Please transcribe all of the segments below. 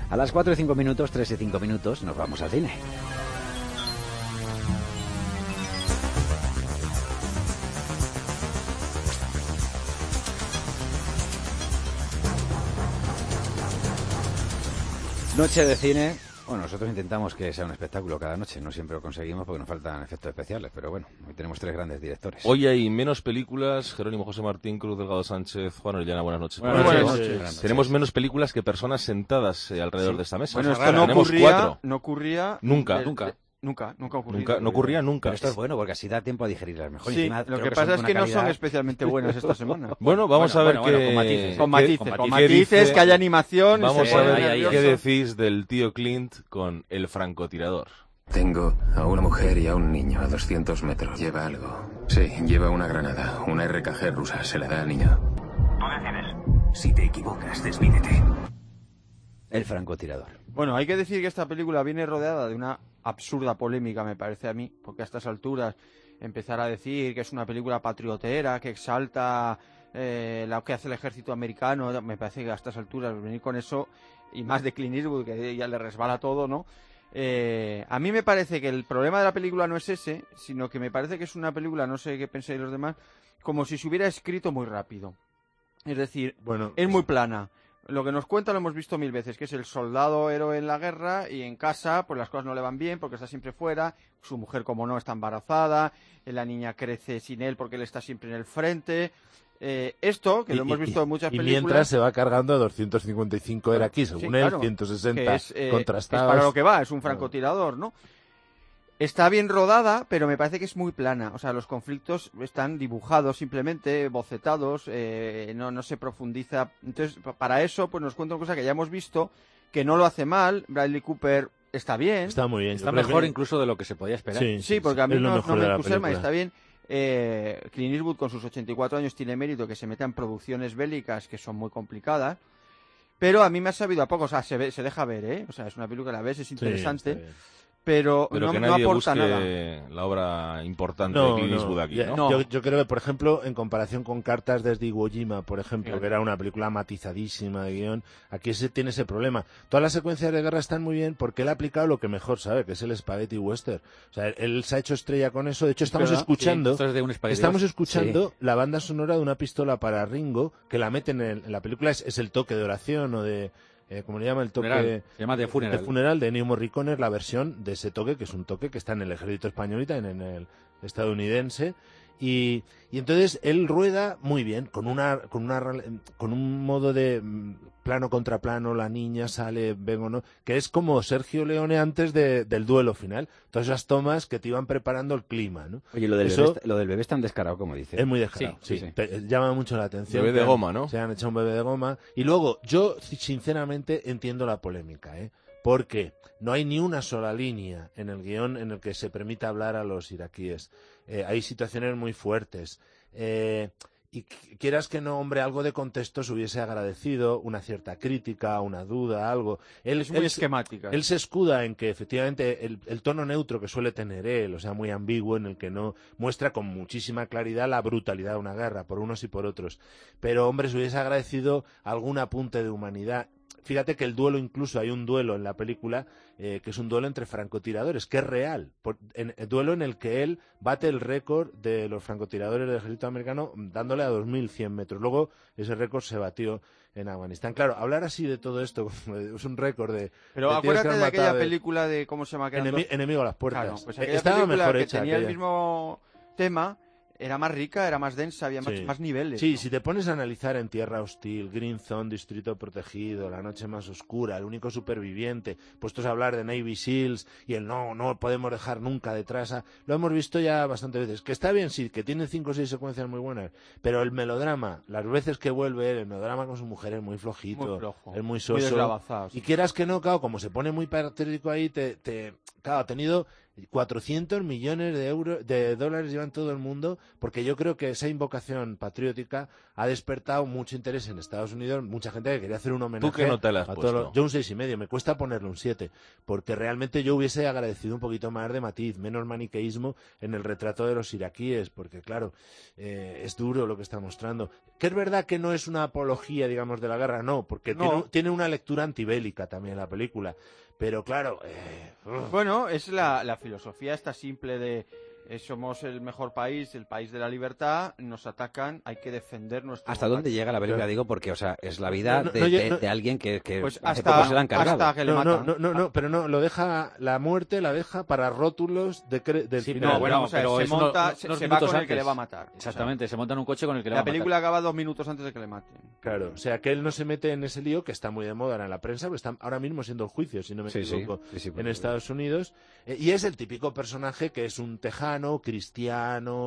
A las 4 y 5 minutos, 3 y 5 minutos, nos vamos al cine. Noche de cine. Bueno, nosotros intentamos que sea un espectáculo cada noche. No siempre lo conseguimos porque nos faltan efectos especiales. Pero bueno, hoy tenemos 3 grandes directores. Hoy hay menos películas. Jerónimo José Martín, Cruz Delgado Sánchez, Juan Orellana, buenas noches. Buenas noches. Tenemos menos películas que personas sentadas alrededor de esta mesa. Bueno, esto no ocurría... Nunca. Nunca ocurrió. No ocurría nunca. Pero esto es bueno porque así da tiempo a digerirlas mejor. Sí, lo que pasa es que no son especialmente buenas esta semana. Bueno, vamos a ver con matices, que haya animación. Vamos a ver qué decís del tío Clint con El francotirador. Tengo a una mujer y a un niño a 200 metros. Lleva algo. Sí, lleva una granada. Una RKG rusa. Se la da al niño. Tú decides. Si te equivocas, desvídete. El francotirador. Bueno, hay que decir que esta película viene rodeada de una absurda polémica, me parece a mí, porque a estas alturas empezar a decir que es una película patriotera, que exalta lo que hace el ejército americano, me parece que a estas alturas venir con eso, y más de Clint Eastwood, que ya le resbala todo, ¿no? A mí me parece que el problema de la película no es ese, sino que me parece que es una película, no sé qué pensáis los demás, como si se hubiera escrito muy rápido. Es decir, es muy plana. Lo que nos cuenta lo hemos visto 1000 veces, que es el soldado héroe en la guerra y en casa pues las cosas no le van bien porque está siempre fuera, su mujer como no está embarazada, la niña crece sin él porque él está siempre en el frente. Esto, que lo hemos visto en muchas películas... Y mientras se va cargando a 255 iraquíes, según él, 160 contrastados. Es para lo que va, es un francotirador, ¿no? Está bien rodada, pero me parece que es muy plana. O sea, los conflictos están dibujados simplemente, bocetados, no se profundiza. Entonces, para eso, pues nos cuenta una cosa que ya hemos visto, que no lo hace mal. Bradley Cooper está bien. Está muy bien. Está mejor incluso de lo que se podía esperar. Sí, porque a mí no me entusiasma, está bien. Clint Eastwood, con sus 84 años, tiene mérito que se meta en producciones bélicas que son muy complicadas. Pero a mí me ha sabido a poco. O sea, se deja ver, ¿eh? O sea, es una película que la ves, es interesante. Pero que no nadie aporta busque nada. La obra importante de Clint Eastwood aquí, ¿no? Yo creo que, por ejemplo, en comparación con Cartas desde Iwo Jima, por ejemplo, que era una película matizadísima de guión, aquí tiene ese problema. Todas las secuencias de guerra están muy bien porque él ha aplicado lo que mejor sabe, que es el spaghetti western. O sea, él se ha hecho estrella con eso. De hecho, estamos escuchando la banda sonora de Una pistola para Ringo, que la meten en la película, es el toque de oración o de... ¿cómo le llama? El toque se llama de funeral de Ennio Morricone, la versión de ese toque, que es un toque que está en el ejército español y también en el estadounidense. Y entonces él rueda muy bien, con un modo de plano contra plano, la niña sale, ven o no, que es como Sergio Leone antes del duelo final. Todas esas tomas que te iban preparando el clima, ¿no? Oye, lo del bebé es tan descarado como dice. Es muy descarado, sí. Llama mucho la atención. Bebé de goma, ¿no? Se han hecho un bebé de goma. Y luego, yo sinceramente entiendo la polémica, porque no hay ni una sola línea en el guión en el que se permita hablar a los iraquíes. Hay situaciones muy fuertes. Y quieras que no, hombre, algo de contexto se hubiese agradecido, una cierta crítica, una duda, algo. Es muy esquemática. Él se escuda en que efectivamente el tono neutro que suele tener él, o sea, muy ambiguo, en el que no muestra con muchísima claridad la brutalidad de una guerra, por unos y por otros. Pero, hombre, se hubiese agradecido algún apunte de humanidad. Fíjate que el duelo, incluso hay un duelo en la película, que es un duelo entre francotiradores, que es real. El duelo en el que él bate el récord de los francotiradores del ejército americano dándole a 2100 metros. Luego ese récord se batió en Afganistán. Claro, hablar así de todo esto es un récord de... Pero acuérdate de aquella película de... ¿Cómo se llama? Enemigo a las puertas. Claro, pues estaba mejor hecha. Tenía el mismo tema... Era más rica, era más densa, había más niveles. Sí, si te pones a analizar en Tierra Hostil, Green Zone, Distrito Protegido, La Noche Más Oscura, El Único Superviviente, puestos a hablar de Navy Seals y el no podemos dejar nunca detrás, lo hemos visto ya bastantes veces. Que está bien, sí, que tiene 5 o 6 secuencias muy buenas, pero el melodrama, las veces que vuelve el melodrama con su mujer es muy flojito, muy flojo, es muy soso. Muy deslavazado, sí. Y quieras que no, claro, como se pone muy patriótico ahí, claro, ha tenido 400 millones de dólares llevan todo el mundo, porque yo creo que esa invocación patriótica ha despertado mucho interés en Estados Unidos, mucha gente que quería hacer un homenaje. ¿Tú qué nota le has a puesto? todos yo un 6,5, me cuesta ponerle un 7, porque realmente yo hubiese agradecido un poquito más de matiz, menos maniqueísmo en el retrato de los iraquíes, porque claro, es duro lo que está mostrando. Que es verdad que no es una apología, digamos, de la guerra, no, porque tiene una lectura antibélica también la película. Pero claro... Bueno, es la filosofía esta simple de somos el mejor país, el país de la libertad, nos atacan, hay que defender nuestro... ¿Hasta dónde llega la película? Digo, porque, o sea, es la vida No, de alguien que pues hace poco se la han cargado. hasta que le matan. No, pero no, lo deja, la muerte la deja para rótulos del Sí, final. No, bueno, pero se eso monta, unos se va con minutos el que antes. le va a matar. Exactamente, se monta en un coche con el que le va La a matar. película acaba 2 minutos antes de que le maten. Claro, o sea, que él no se mete en ese lío que está muy de moda en la prensa, porque está ahora mismo siendo el juicio, si no me equivoco, sí, en Estados Unidos. Y es el típico personaje que es un tejano, cristiano,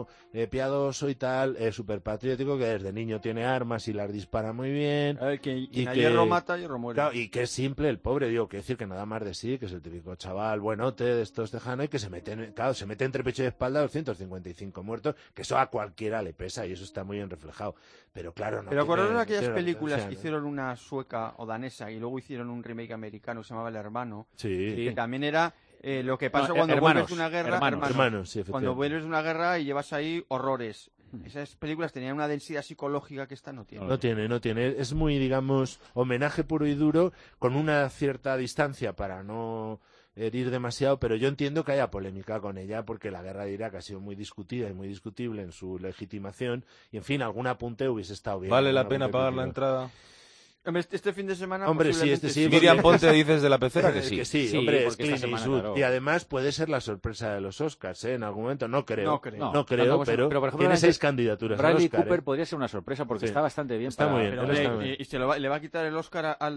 piadoso y tal, súper patriótico, que desde niño tiene armas y las dispara muy bien. A ver, quien Y a que- hierro mata, hierro muere. Claro, y que es simple, el pobre, digo, que decir que nada más de sí, que es el típico chaval buenote de estos tejanos y que se mete entre pecho y espalda 255 muertos, que eso a cualquiera le pesa y eso está muy bien reflejado. Pero claro, no. Pero acordaros de tiene- aquellas tiene la películas potencia, que ¿no? hicieron una sueca o danesa y luego hicieron un remake americano que se llamaba El Hermano, Sí, que también era lo que pasa No, cuando hermanos, vuelves de una guerra, hermanos, sí, cuando efectivamente. vuelves de una guerra y llevas ahí horrores. Esas películas tenían una densidad psicológica que esta no tiene. No tiene. Es muy, digamos, homenaje puro y duro, con una cierta distancia para no herir demasiado, pero yo entiendo que haya polémica con ella, porque la guerra de Irak ha sido muy discutida y muy discutible en su legitimación, y en fin, algún apunte hubiese estado bien. ¿Vale la algún pena apunte pagar la crítico. entrada? Hombre, este fin de semana Hombre, sí, posiblemente este sí, Miriam Ponte dices de la pecera que sí. Que sí, Sí, hombre, es porque esta Clint semana, Eastwood. claro. Y además puede ser la sorpresa de los Oscars, ¿eh? En algún momento, no creo. No creo. No creo, tampoco es- pero, por ejemplo, tiene Bradley- 6 candidaturas al Bradley Oscar, Cooper ¿eh? podría ser una sorpresa porque Sí. está bastante bien. Está muy bien, Pero, él está muy bien. y le va a quitar el Oscar al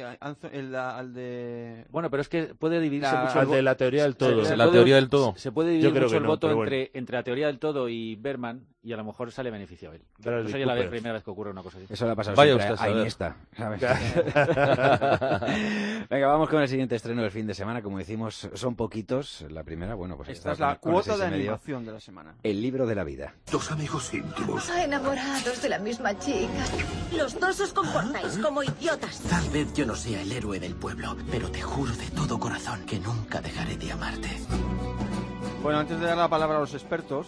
de Bueno, pero es que puede dividirse La- mucho Al de la teoría del todo. se La puede- teoría del todo. Se puede dividir Yo creo mucho que el no, voto pero bueno. entre la teoría del todo y Berman, y a lo mejor sale beneficiado él. Bradley No sería la Cooper. primera vez que ocurre una cosa así. Eso le ha pasado Vaya siempre usted a a saber. Iniesta, ¿sabes? Venga, vamos con el siguiente estreno del fin de semana. Como decimos, son poquitos. La primera, bueno, pues Esta es está la con el cuota de 6,5. animación de la semana. El libro de la vida. Dos amigos íntimos. Enamorados de la misma chica. Los dos os comportáis como idiotas. Tal vez yo no sea el héroe del pueblo, pero te juro de todo corazón que nunca dejaré de amarte. Bueno, antes de dar la palabra a los expertos,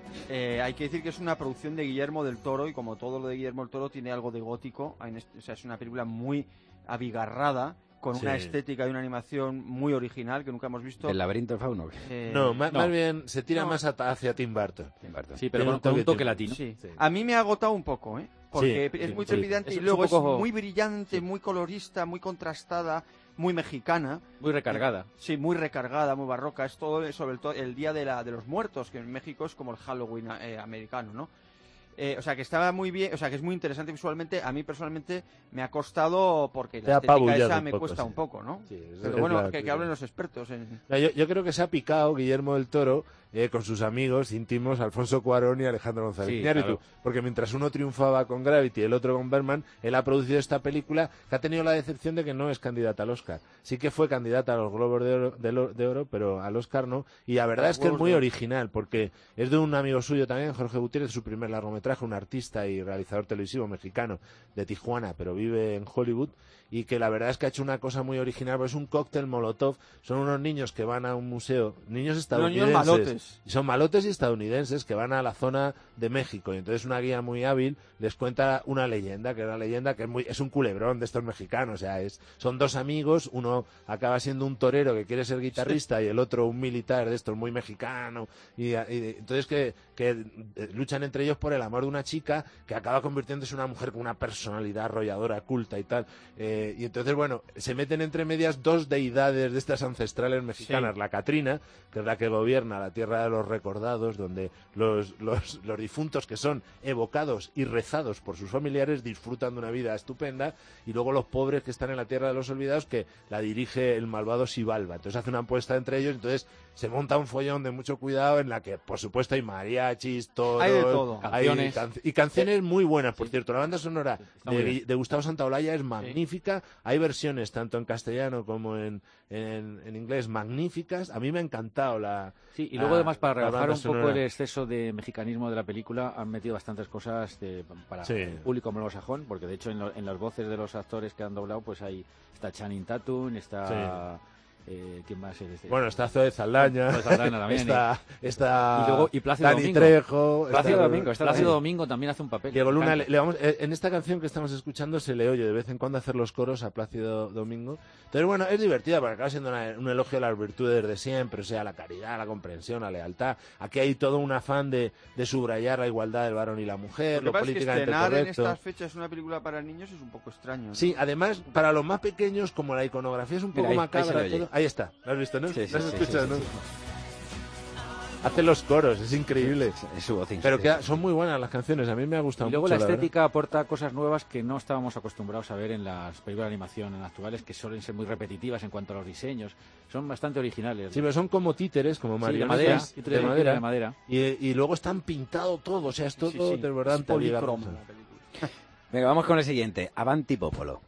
hay que decir que es una producción de Guillermo del Toro y como todo lo de Guillermo del Toro tiene algo de gótico. O sea, es una película muy abigarrada, con una Sí. estética y una animación muy original que nunca hemos visto. ¿El laberinto del fauno? No, más no. bien se tira No. más hacia Tim Burton. Tim Burton. Tiene Sí, pero un con un toque toque Tim- latino. Sí. Sí. A mí me ha agotado un poco, ¿eh? Porque Sí, es muy sí. trepidante Es y un luego poco- es muy brillante, muy colorista, muy contrastada, muy mexicana. Muy recargada. Sí, muy recargada, muy barroca. Es todo sobre el día de los muertos, que en México es como el Halloween americano, ¿no? O sea, que estaba muy bien, o sea, que es muy interesante visualmente. A mí personalmente me ha costado porque Te la ha estética apabullado esa un me poco, cuesta sí. un poco, ¿no? Sí, es- Pero es bueno, la- que hablen los expertos. Yo creo que se ha picado Guillermo del Toro con sus amigos íntimos Alfonso Cuarón y Alejandro González Sí, Iñárritu, claro. porque mientras uno triunfaba con Gravity y el otro con Berman, él ha producido esta película que ha tenido la decepción de que no es candidata al Oscar. Sí que fue candidata a los Globos de Oro, pero al Oscar no. Y la verdad A los es que es Globos muy de Oro. original, porque es de un amigo suyo también, Jorge Gutiérrez, su primer largometraje, un artista y realizador televisivo mexicano de Tijuana, pero vive en Hollywood, y que la verdad es que ha hecho una cosa muy original, porque es un cóctel molotov. Son unos niños que van a un museo, niños estadounidenses, malotes. y son malotes y estadounidenses que van a la zona de México, y entonces una guía muy hábil les cuenta una leyenda, que es la leyenda que es un culebrón de estos mexicanos. O sea, son dos amigos, uno acaba siendo un torero que quiere ser guitarrista y el otro un militar de estos muy mexicano, y entonces que luchan entre ellos por el amor de una chica que acaba convirtiéndose en una mujer con una personalidad arrolladora, culta y tal. Y entonces, bueno, se meten entre medias dos deidades de estas ancestrales mexicanas, Sí. la Catrina, que es la que gobierna la tierra de los recordados, donde los difuntos que son evocados y rezados por sus familiares disfrutan de una vida estupenda, y luego los pobres que están en la tierra de los olvidados, que la dirige el malvado Xibalba. Entonces hace una apuesta entre ellos, entonces se monta un follón de mucho cuidado en la que, por supuesto, hay mariachis, toros, Hay de todo. hay Canciones canciones. Y canciones muy buenas, por cierto. La banda sonora muy bien. de Gustavo Santaolalla es magnífica. Hay versiones tanto en castellano como en inglés magníficas. A mí me ha encantado la. Sí, y luego además para la rebajar banda un poco sonora. el exceso de mexicanismo de la película han metido bastantes cosas para Sí. el público anglosajón, porque de hecho en las voces de los actores que han doblado pues está Channing Tatum, está ¿quién más es? Bueno, está Zoe Saldaña, Zoe Saldaña también, está y Plácido Dani Domingo. Trejo, Plácido Domingo también hace un papel. Diego Luna, Canta. en esta canción que estamos escuchando se le oye de vez en cuando hacer los coros a Plácido Domingo. Entonces, bueno, es divertida porque acaba siendo un elogio a las virtudes de siempre, o sea, la caridad, la comprensión, la lealtad. Aquí hay todo un afán de subrayar la igualdad del varón y la mujer, lo Lo que pasa es que políticamente estrenar en correcto. estas fechas una película para niños es un poco extraño, ¿no? Sí, además, para los más pequeños, como la iconografía es un poco Mira, ahí se macabra, le oye. todo- ahí está, ¿lo has visto, no? Sí, sí, ¿Lo has sí, escuchado, sí, no? sí, Hace los coros, es increíble. Es su voz Pero son muy buenas las canciones, a mí me ha gustado Y luego mucho. la verdad. estética aporta cosas nuevas que no estábamos acostumbrados a ver en las películas de animación actuales, que suelen ser muy repetitivas en cuanto a los diseños. Son bastante originales. Sí, pero son como títeres, como Sí, de marionetas madera, de madera. Y luego están pintado todo, o sea, es todo Sí, sí. desbordante. Es polícromo la película. Venga, vamos con el siguiente. Avanti Popolo.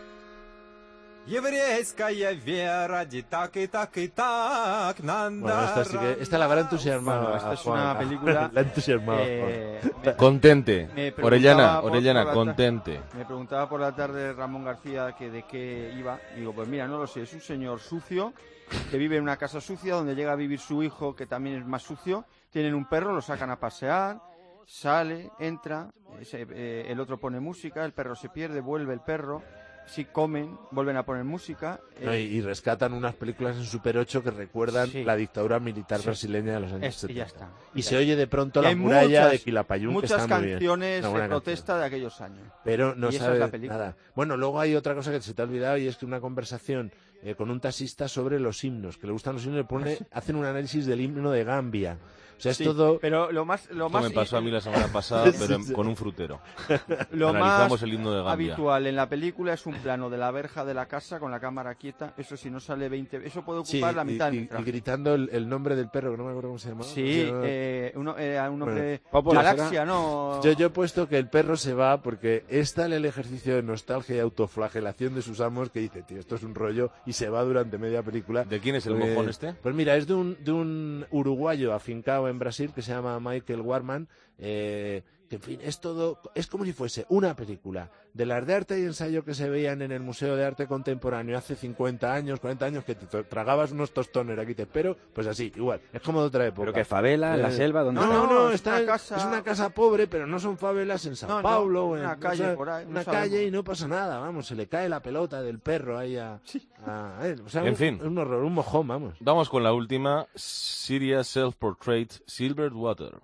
Еврейская вера, ди так и так и так, Bueno, esta sí que, esta la habrá entusiasmado. Bueno, esta es una película, La ha entusiasmado. Contente. me preguntaba Orellana, por la contente. Me preguntaba por la tarde Ramón García que de qué iba. Digo, pues mira, no lo sé. Es un señor sucio que vive en una casa sucia donde llega a vivir su hijo, que también es más sucio. Tienen un perro, lo sacan a pasear, sale, entra, el otro pone música, el perro se pierde, vuelve el perro. Si comen, vuelven a poner música. No, y rescatan unas películas en Super 8 que recuerdan Sí. la dictadura militar Sí. brasileña de los años Y 70. ya está. Y se oye de pronto Y la hay muralla muchas- de Quilapayún, que Muchas está muy bien. canciones Una de buena protesta de aquellos años. Pero no Y esa sabe es la película. nada. Bueno, luego hay otra cosa que se te ha olvidado y es que una conversación con un taxista sobre los himnos, que le gustan los himnos, hacen un análisis del himno de Gambia. O sea, es Sí, todo... pero lo más Esto me pasó a mí la semana pasada, pero con un frutero. Lo Analizamos más el himno de Gambia. habitual en la película es un plano de la verja de la casa con la cámara quieta. Eso si no sale 20... Eso puede Sí, ocupar la mitad y del metraje. gritando el nombre del perro, que no me acuerdo cómo se llamaba. Sí, Se llama- un hombre... Bueno, Galaxia, ¿no? Yo he puesto que el perro se va porque es tal el ejercicio de nostalgia y autoflagelación de sus amos que dice, tío, esto es un rollo, y se va durante media película. ¿De quién es el Pues- mojón este? Pues mira, es de un uruguayo afincado en Brasil que se llama Michael Warman, que en fin, es como si fuese una película de las de arte y ensayo que se veían en el Museo de Arte Contemporáneo hace 50 años, 40 años, que te tragabas unos tostones aquí, te espero, pues así, igual, es como de otra época. Pero que favela, en la selva, ¿dónde No, está? no, es una casa- es una casa pobre, pero no son favelas en Sao No, no, Paulo, o en una calle por ahí, no una sabemos. calle y no pasa nada, vamos, se le cae la pelota del perro ahí a él. O sea, En fin. un horror, un mojón, vamos. Vamos con la última. Syria Self-Portrait, Silver Water.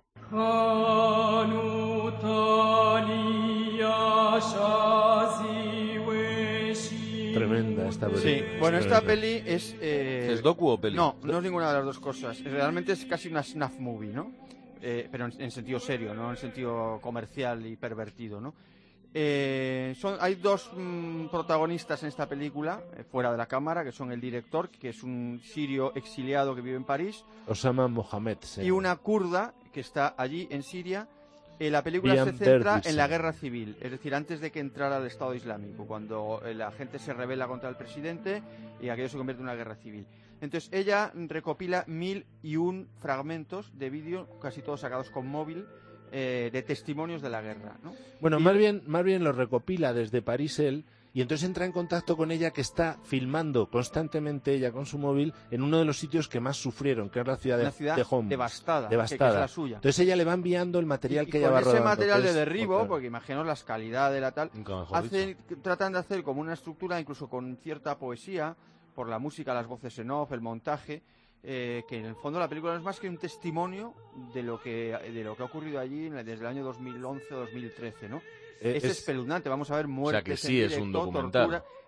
Tremenda esta película. Sí, bueno, esta peli es... ¿Es docu o peli? No, no es ninguna de las dos cosas. Realmente es casi una snuff movie, ¿no? Pero en sentido serio, no en sentido comercial y pervertido, ¿no? Hay dos protagonistas en esta película, fuera de la cámara, que son el director, que es un sirio exiliado que vive en París, Osama Mohamed. y una kurda que está allí en Siria. La película Bian se centra Berditsen. en la guerra civil, es decir, antes de que entrara el Estado Islámico, cuando la gente se rebela contra el presidente y aquello se convierte en una guerra civil. Entonces ella recopila 1001 fragmentos de vídeo, casi todos sacados con móvil, de testimonios de la guerra, ¿no? Bueno, Y- más bien lo recopila desde París él, y entonces entra en contacto con ella, que está filmando constantemente ella con su móvil en uno de los sitios que más sufrieron, que es la ciudad Una de ciudad Homs. devastada, Devastada. que es la suya. Entonces ella le va enviando el material Y que ella con va ese rodando. material que de es derribo, mortal. porque imaginaos las calidades de la tal, Nunca mejor dicho. tratan de hacer como una estructura, incluso con cierta poesía, por la música, las voces en off, el montaje, que en el fondo la película no es más que un testimonio de lo que ha ocurrido allí desde el año 2011 o 2013, ¿no? Es espeluznante, vamos a ver muertes que sí en es un directo, documental. tortura.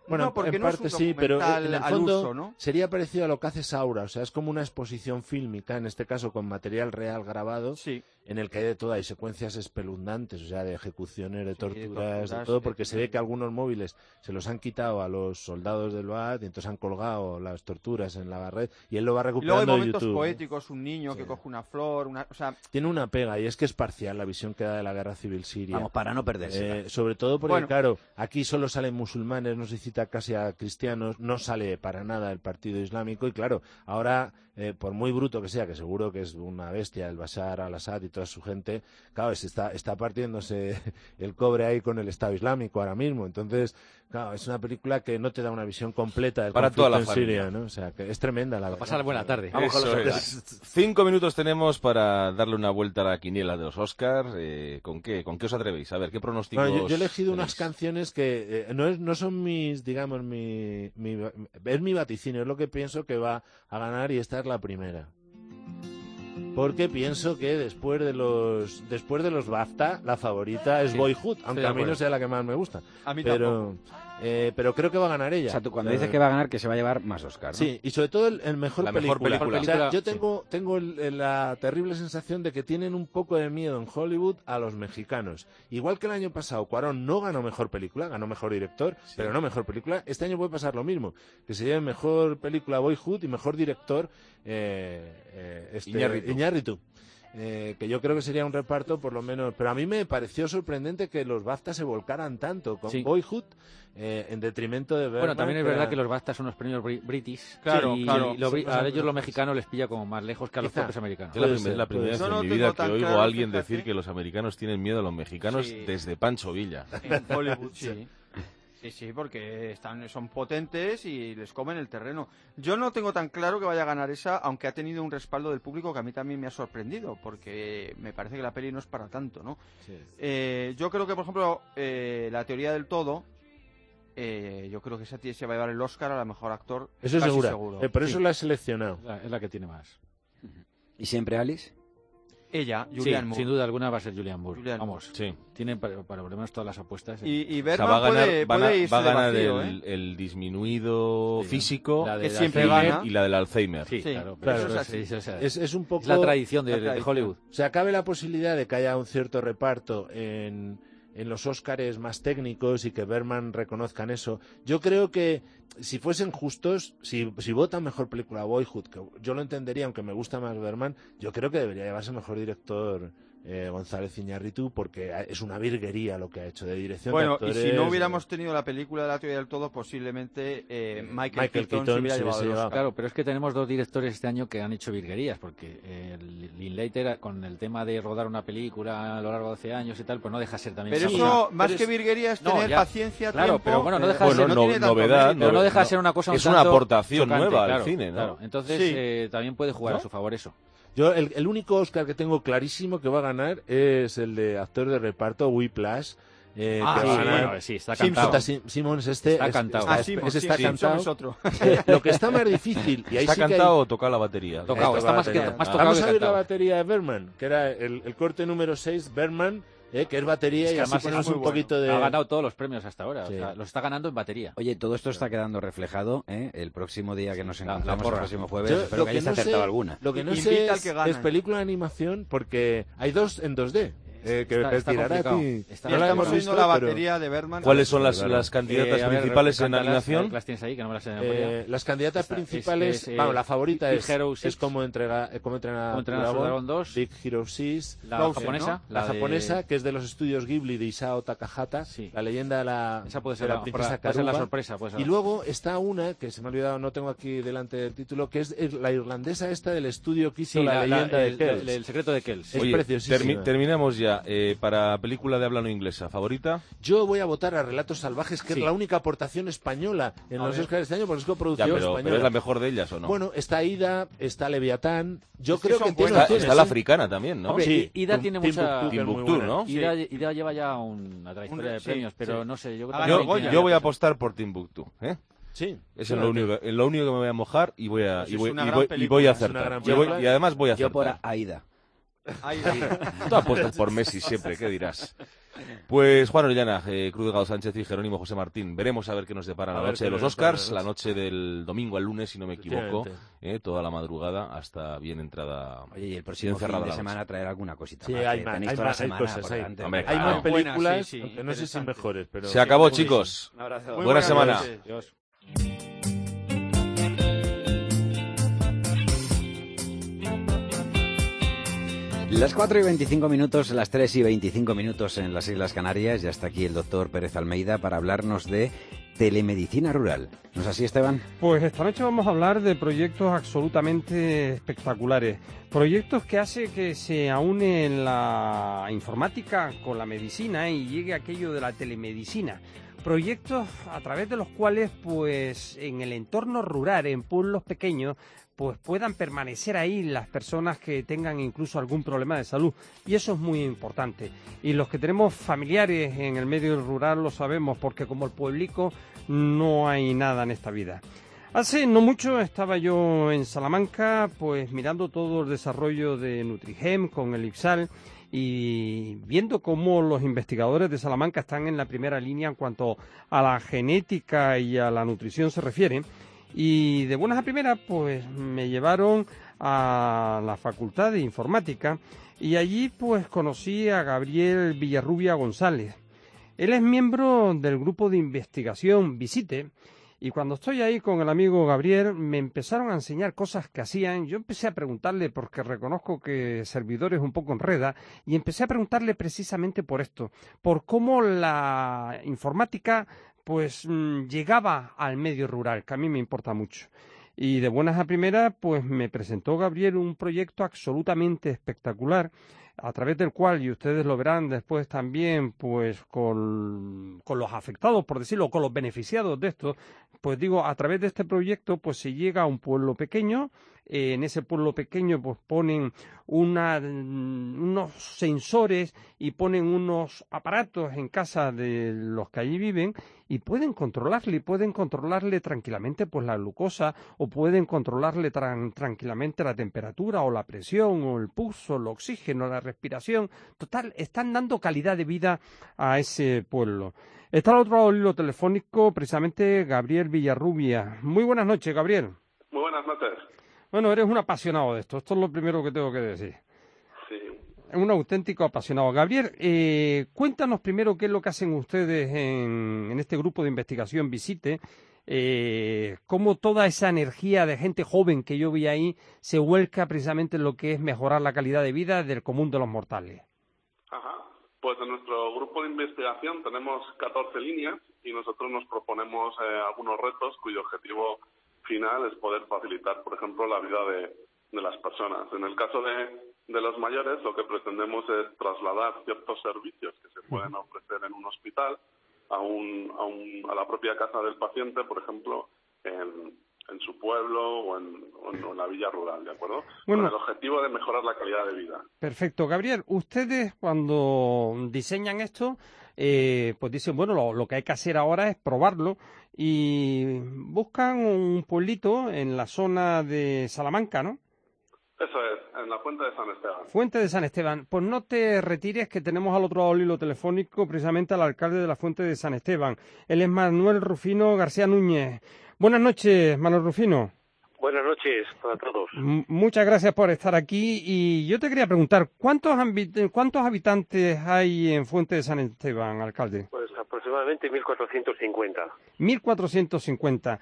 Bueno, No, porque en no es parte un sí, pero documental en el al fondo uso, ¿no? sería parecido a lo que hace Saura, o sea, es como una exposición fílmica, en este caso con material real grabado, Sí. en el que hay de todo, hay secuencias espeluznantes, o sea, de ejecuciones, de Sí, de torturas, de torturas, todo, porque se ve que algunos móviles se los han quitado a los soldados del BAT y entonces han colgado las torturas en la red y él lo va Y luego hay recuperando de momentos YouTube. poéticos, un niño Sí. que coge una flor, o sea, Tiene una pega y es que es parcial la visión que da de la guerra civil siria. Vamos, para no perderse. Sobre todo porque, Bueno. claro, aquí solo salen musulmanes, no se cita casi a cristianos, no sale para nada el Partido Islámico y, claro, ahora, por muy bruto que sea, que seguro que es una bestia el Bashar al-Assad y toda su gente, claro, está partiéndose el cobre ahí con el Estado Islámico ahora mismo. Entonces, claro, es una película que no te da una visión completa del Para conflicto toda la en familia. Siria, ¿no? O sea, que es tremenda la verdad. Pasar buena tarde. Vamos con los 5 minutos tenemos para darle una vuelta a la quiniela de los Oscars. ¿Con qué os atrevéis? A ver, ¿qué pronósticos Bueno, yo he elegido tenéis? unas canciones que no son mis, digamos, es mi vaticinio, es lo que pienso que va a ganar y esta es la primera. Porque pienso que después de los BAFTA, la favorita es Sí, Boyhood, aunque de a mí no acuerdo. sea la que más me gusta. a mí Pero creo que va a ganar ella. O sea, tú cuando dices que va a ganar, que se va a llevar más Oscar, ¿no? Sí, y sobre todo el mejor La mejor película. O sea, yo Sí. tengo la terrible sensación de que tienen un poco de miedo en Hollywood a los mexicanos. Igual que el año pasado, Cuarón no ganó mejor película, ganó mejor director, pero no mejor película. Este año puede pasar lo mismo, que se lleve mejor película Boyhood y mejor director Iñárritu. Que yo creo que sería un reparto por lo menos, pero a mí me pareció sorprendente que los BAFTA se volcaran tanto con Sí. Boyhood en detrimento de Bergman. Bueno, también es que verdad era- que los BAFTA son los premios british. Claro, y claro. a ellos los mexicanos les pilla como más lejos que a los Quizá. propios americanos. Es la, Puede es ser, la primera vez Yo en no mi tengo vida que tan oigo claro, a alguien fíjate. decir que los americanos tienen miedo a los mexicanos Sí. desde Pancho Villa. en Hollywood, sí. Sí, porque son potentes y les comen el terreno. Yo no tengo tan claro que vaya a ganar esa, aunque ha tenido un respaldo del público que a mí también me ha sorprendido, porque me parece que la peli no es para tanto, ¿no? Yo creo que, por ejemplo, La teoría del todo, yo creo que esa se va a llevar el Oscar a la mejor actor. Eso es casi seguro. Por eso Sí. la he seleccionado. Es la que tiene más. ¿Y siempre Alice? Ella, Sí, Julianne Moore. sin duda alguna va a ser Julianne Moore. Julianne Vamos, Sí. tienen para por lo menos todas las apuestas. Y O sea, Bergman va a ganar, puede irse va a de ganar vacío, el disminuido Sí, físico, la de que la siempre Alzheimer. gana. y la del Alzheimer. Sí, Sí, claro. claro, Pero eso eso es así. Es un poco... es la tradición de, la de tradición. Hollywood. O sea, cabe la posibilidad de que haya un cierto reparto en los Óscares más técnicos y que Bergman reconozcan eso. Yo creo que si fuesen justos, si votan mejor película Boyhood, que yo lo entendería, aunque me gusta más Bergman, yo creo que debería llevarse mejor director González Iñárritu, porque es una virguería lo que ha hecho de dirección de Bueno, y actores. si no hubiéramos tenido la película de La teoría del todo, posiblemente Michael Keaton se hubiera se llevado hubiese el llevado. Oscar. Claro, pero es que tenemos dos directores este año que han hecho virguerías, porque Linklater, con el tema de rodar una película a lo largo de 12 años y tal, pues no deja de ser también... Pero esa eso, cosa. más Pero que es- virguería, es No, tener ya. paciencia, Claro, tiempo. pero bueno, no deja de Bueno, ser... no tiene tanto novedad. mérito. Pero no deja de ser una cosa un Es una tanto aportación chocante, nueva al claro, cine, ¿no? claro. Entonces Sí. también puede jugar ¿No? a su favor eso. Yo, el único Oscar que tengo clarísimo que va a ganar es el de actor de reparto, Whiplash. Que Ah, va sí, a ganar bueno, sí, está Simpson. cantado. Simmons Está cantado. Ah, ese Simon, está sí, Simpson cantado. es otro. Lo que está más difícil, y ahí ¿Está sí que hay- cantado o toca la batería? Tocado, Toca está la más, batería. más tocado Vamos que a ver la cantado. batería de Bergman, que era el corte número 6, Bergman, que es batería, Es que y así además ponemos es un muy poquito de... Ha ganado todos los premios hasta ahora. Sí. O sea, los está ganando en batería. Oye, todo esto está quedando reflejado el próximo día que nos la encontramos, el porra. próximo jueves. Yo Espero que hayáis acertado alguna. Lo que no Invita sé al que gana. es película de animación, porque hay dos en 2D. Que Está tirará a complicado. ti. Está Ya No la estamos hemos viendo visto, la pero- batería de Bergman. ¿Cuáles son las Claro. candidatas A ver, principales en cántalas, animación? Las tienes ahí, que no me las sé de memoria. Las candidatas Esta- principales, es, vamos, la favorita Big es, Hero 6. es como entrenar Como entrenar a su dragón 2. Big Hero 6, La Frozen, japonesa. ¿no? la de- japonesa, que es de los estudios Ghibli de Isao Takahata, Sí. la leyenda de la, Esa puede de ser la la, princesa puede ser la Karuba. sorpresa. Puede ser Y la- luego está una, que se me ha olvidado, no tengo aquí delante del título, que es la irlandesa esta del estudio que hizo Sí, la leyenda de el, Kells. el secreto de Kells. Es Oye, preciosísima. terminamos ya. Para película de habla no inglesa, ¿favorita? Yo voy a votar a Relatos Salvajes, que Sí. es la única aportación española en los Oscars de este año, porque es Ya, coproducción pero española. ¿es la mejor de ellas o no? Bueno, está Ida, está Leviatán. Yo Es que creo son que tiene buenas. opciones, Está la ¿eh? africana también, ¿no? Hombre, Sí, Ida tiene Timbuktu, mucha... que es muy Timbuktu, buena. ¿no? Ida lleva ya una trayectoria de Sí, premios, pero sí. no sé. Yo Ha creo ganado que Goya. tiene- Yo voy a apostar por Timbuktu, ¿eh? Sí. Es Sí, en lo único que me voy a mojar y voy a Pues es y voy, una y gran voy- y película, voy a es una acertar. gran Y voy- película. y además voy a Yo por acertar. Aida. Tú apuestas por Messi siempre, ¿qué dirás? Pues Juan Orellana, Cruz Delgado Sánchez y Jerónimo José Martín. Veremos a ver qué nos depara la noche de los Oscars, la noche del domingo al lunes, si no me equivoco, toda la madrugada hasta bien entrada. Oye, y el próximo fin de semana traer alguna cosita sí, más. Hay cosas. Hombre, hay más películas, sí, aunque no sé si mejores. Pero se acabó, chicos. Un abrazo. Buena semana. Adiós. Las 4:25, las 3:25 en las Islas Canarias. Ya está aquí el doctor Pérez Almeida para hablarnos de telemedicina rural. ¿No es así, Esteban? Pues esta noche vamos a hablar de proyectos absolutamente espectaculares. Proyectos que hace que se aúne la informática con la medicina y llegue aquello de la telemedicina. Proyectos a través de los cuales, pues, en el entorno rural, en pueblos pequeños, pues puedan permanecer ahí las personas que tengan incluso algún problema de salud. Y eso es muy importante. Y los que tenemos familiares en el medio rural lo sabemos, porque como el pueblico no hay nada en esta vida. Hace no mucho estaba yo en Salamanca, pues mirando todo el desarrollo de Nutrigem con el IPSAL y viendo cómo los investigadores de Salamanca están en la primera línea en cuanto a la genética y a la nutrición se refiere. Y de buenas a primeras, pues me llevaron a la Facultad de Informática y allí pues conocí a Gabriel Villarrubia González. Él es miembro del grupo de investigación Visite y cuando estoy ahí con el amigo Gabriel me empezaron a enseñar cosas que hacían. Yo empecé a preguntarle, porque reconozco que servidor es un poco enreda, y empecé a preguntarle precisamente por esto, por cómo la informática pues llegaba al medio rural, que a mí me importa mucho. Y de buenas a primeras, pues me presentó Gabriel un proyecto absolutamente espectacular, a través del cual, y ustedes lo verán después también, pues con los afectados, por decirlo, con los beneficiados de esto, pues digo, a través de este proyecto, pues se llega a un pueblo pequeño. En ese pueblo pequeño pues ponen unos sensores y ponen unos aparatos en casa de los que allí viven y pueden controlarle tranquilamente pues la glucosa, o pueden controlarle tranquilamente la temperatura o la presión o el pulso, el oxígeno, la respiración. Total, están dando calidad de vida a ese pueblo. Está al otro lado del hilo telefónico precisamente Gabriel Villarrubia. Muy buenas noches, Gabriel. Muy buenas noches. Bueno, eres un apasionado de esto. Esto es lo primero que tengo que decir. Sí. Un auténtico apasionado. Gabriel, cuéntanos primero qué es lo que hacen ustedes en este grupo de investigación Visite, cómo toda esa energía de gente joven que yo vi ahí se vuelca precisamente en lo que es mejorar la calidad de vida del común de los mortales. Ajá. Pues en nuestro grupo de investigación tenemos 14 líneas y nosotros nos proponemos algunos retos cuyo objetivo final es poder facilitar, por ejemplo, la vida de las personas. En el caso de los mayores, lo que pretendemos es trasladar ciertos servicios que se pueden ofrecer en un hospital a la propia casa del paciente, por ejemplo, en su pueblo o en la villa rural, ¿de acuerdo? Bueno, con el objetivo de mejorar la calidad de vida. Perfecto. Gabriel, ustedes cuando diseñan esto, pues dicen, bueno, lo que hay que hacer ahora es probarlo y buscan un pueblito en la zona de Salamanca, ¿no? Eso es, en la Fuente de San Esteban. Fuente de San Esteban. Pues no te retires, que tenemos al otro lado del hilo telefónico precisamente al alcalde de la Fuente de San Esteban. Él es Manuel Rufino García Núñez. Buenas noches, Manuel Rufino. Buenas noches para todos. Muchas gracias por estar aquí. Y yo te quería preguntar, ¿cuántos habitantes hay en Fuente de San Esteban, alcalde? Pues aproximadamente 1.450. 1.450.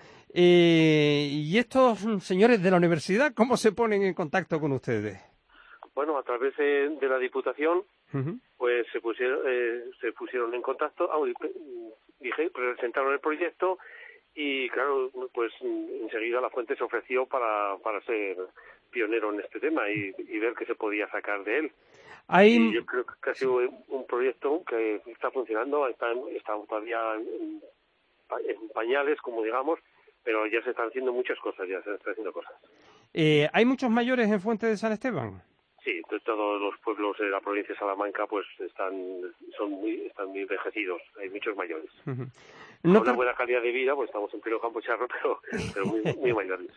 ¿Y estos señores de la universidad cómo se ponen en contacto con ustedes? Bueno, a través de la Diputación, pues se pusieron en contacto, presentaron el proyecto. Y claro, pues enseguida la Fuente se ofreció para ser pionero en este tema y ver qué se podía sacar de él. Y yo creo que ha sido un proyecto que está funcionando, está todavía en pañales, como digamos, pero ya se están haciendo muchas cosas, ¿Hay muchos mayores en Fuente de San Esteban? Sí, todos los pueblos de la provincia de Salamanca pues están muy envejecidos, hay muchos mayores. con una buena calidad de vida, pues estamos en pleno Campo Charro, pero muy mayores.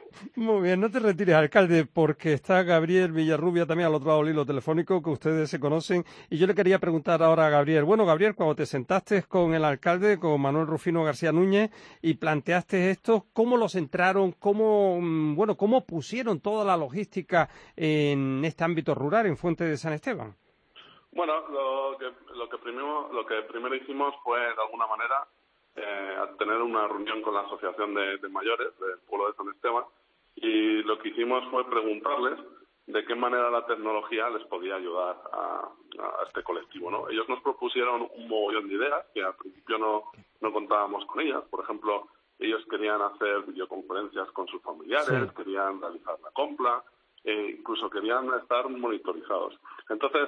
Muy bien, no te retires, alcalde, porque está Gabriel Villarrubia también al otro lado del hilo telefónico, que ustedes se conocen, y yo le quería preguntar ahora a Gabriel. Bueno, Gabriel, cuando te sentaste con el alcalde, con Manuel Rufino García Núñez, y planteaste esto, ¿cómo lo centraron? ¿Cómo pusieron toda la logística en este ámbito rural, en Fuente de San Esteban? Bueno, lo que primero hicimos fue, de alguna manera, tener una reunión con la Asociación de Mayores del pueblo de San Esteban, y lo que hicimos fue preguntarles de qué manera la tecnología les podía ayudar a este colectivo, ¿no? Ellos nos propusieron un mogollón de ideas que al principio no contábamos con ellas. Por ejemplo, ellos querían hacer videoconferencias con sus familiares, querían realizar la compra, incluso querían estar monitorizados. Entonces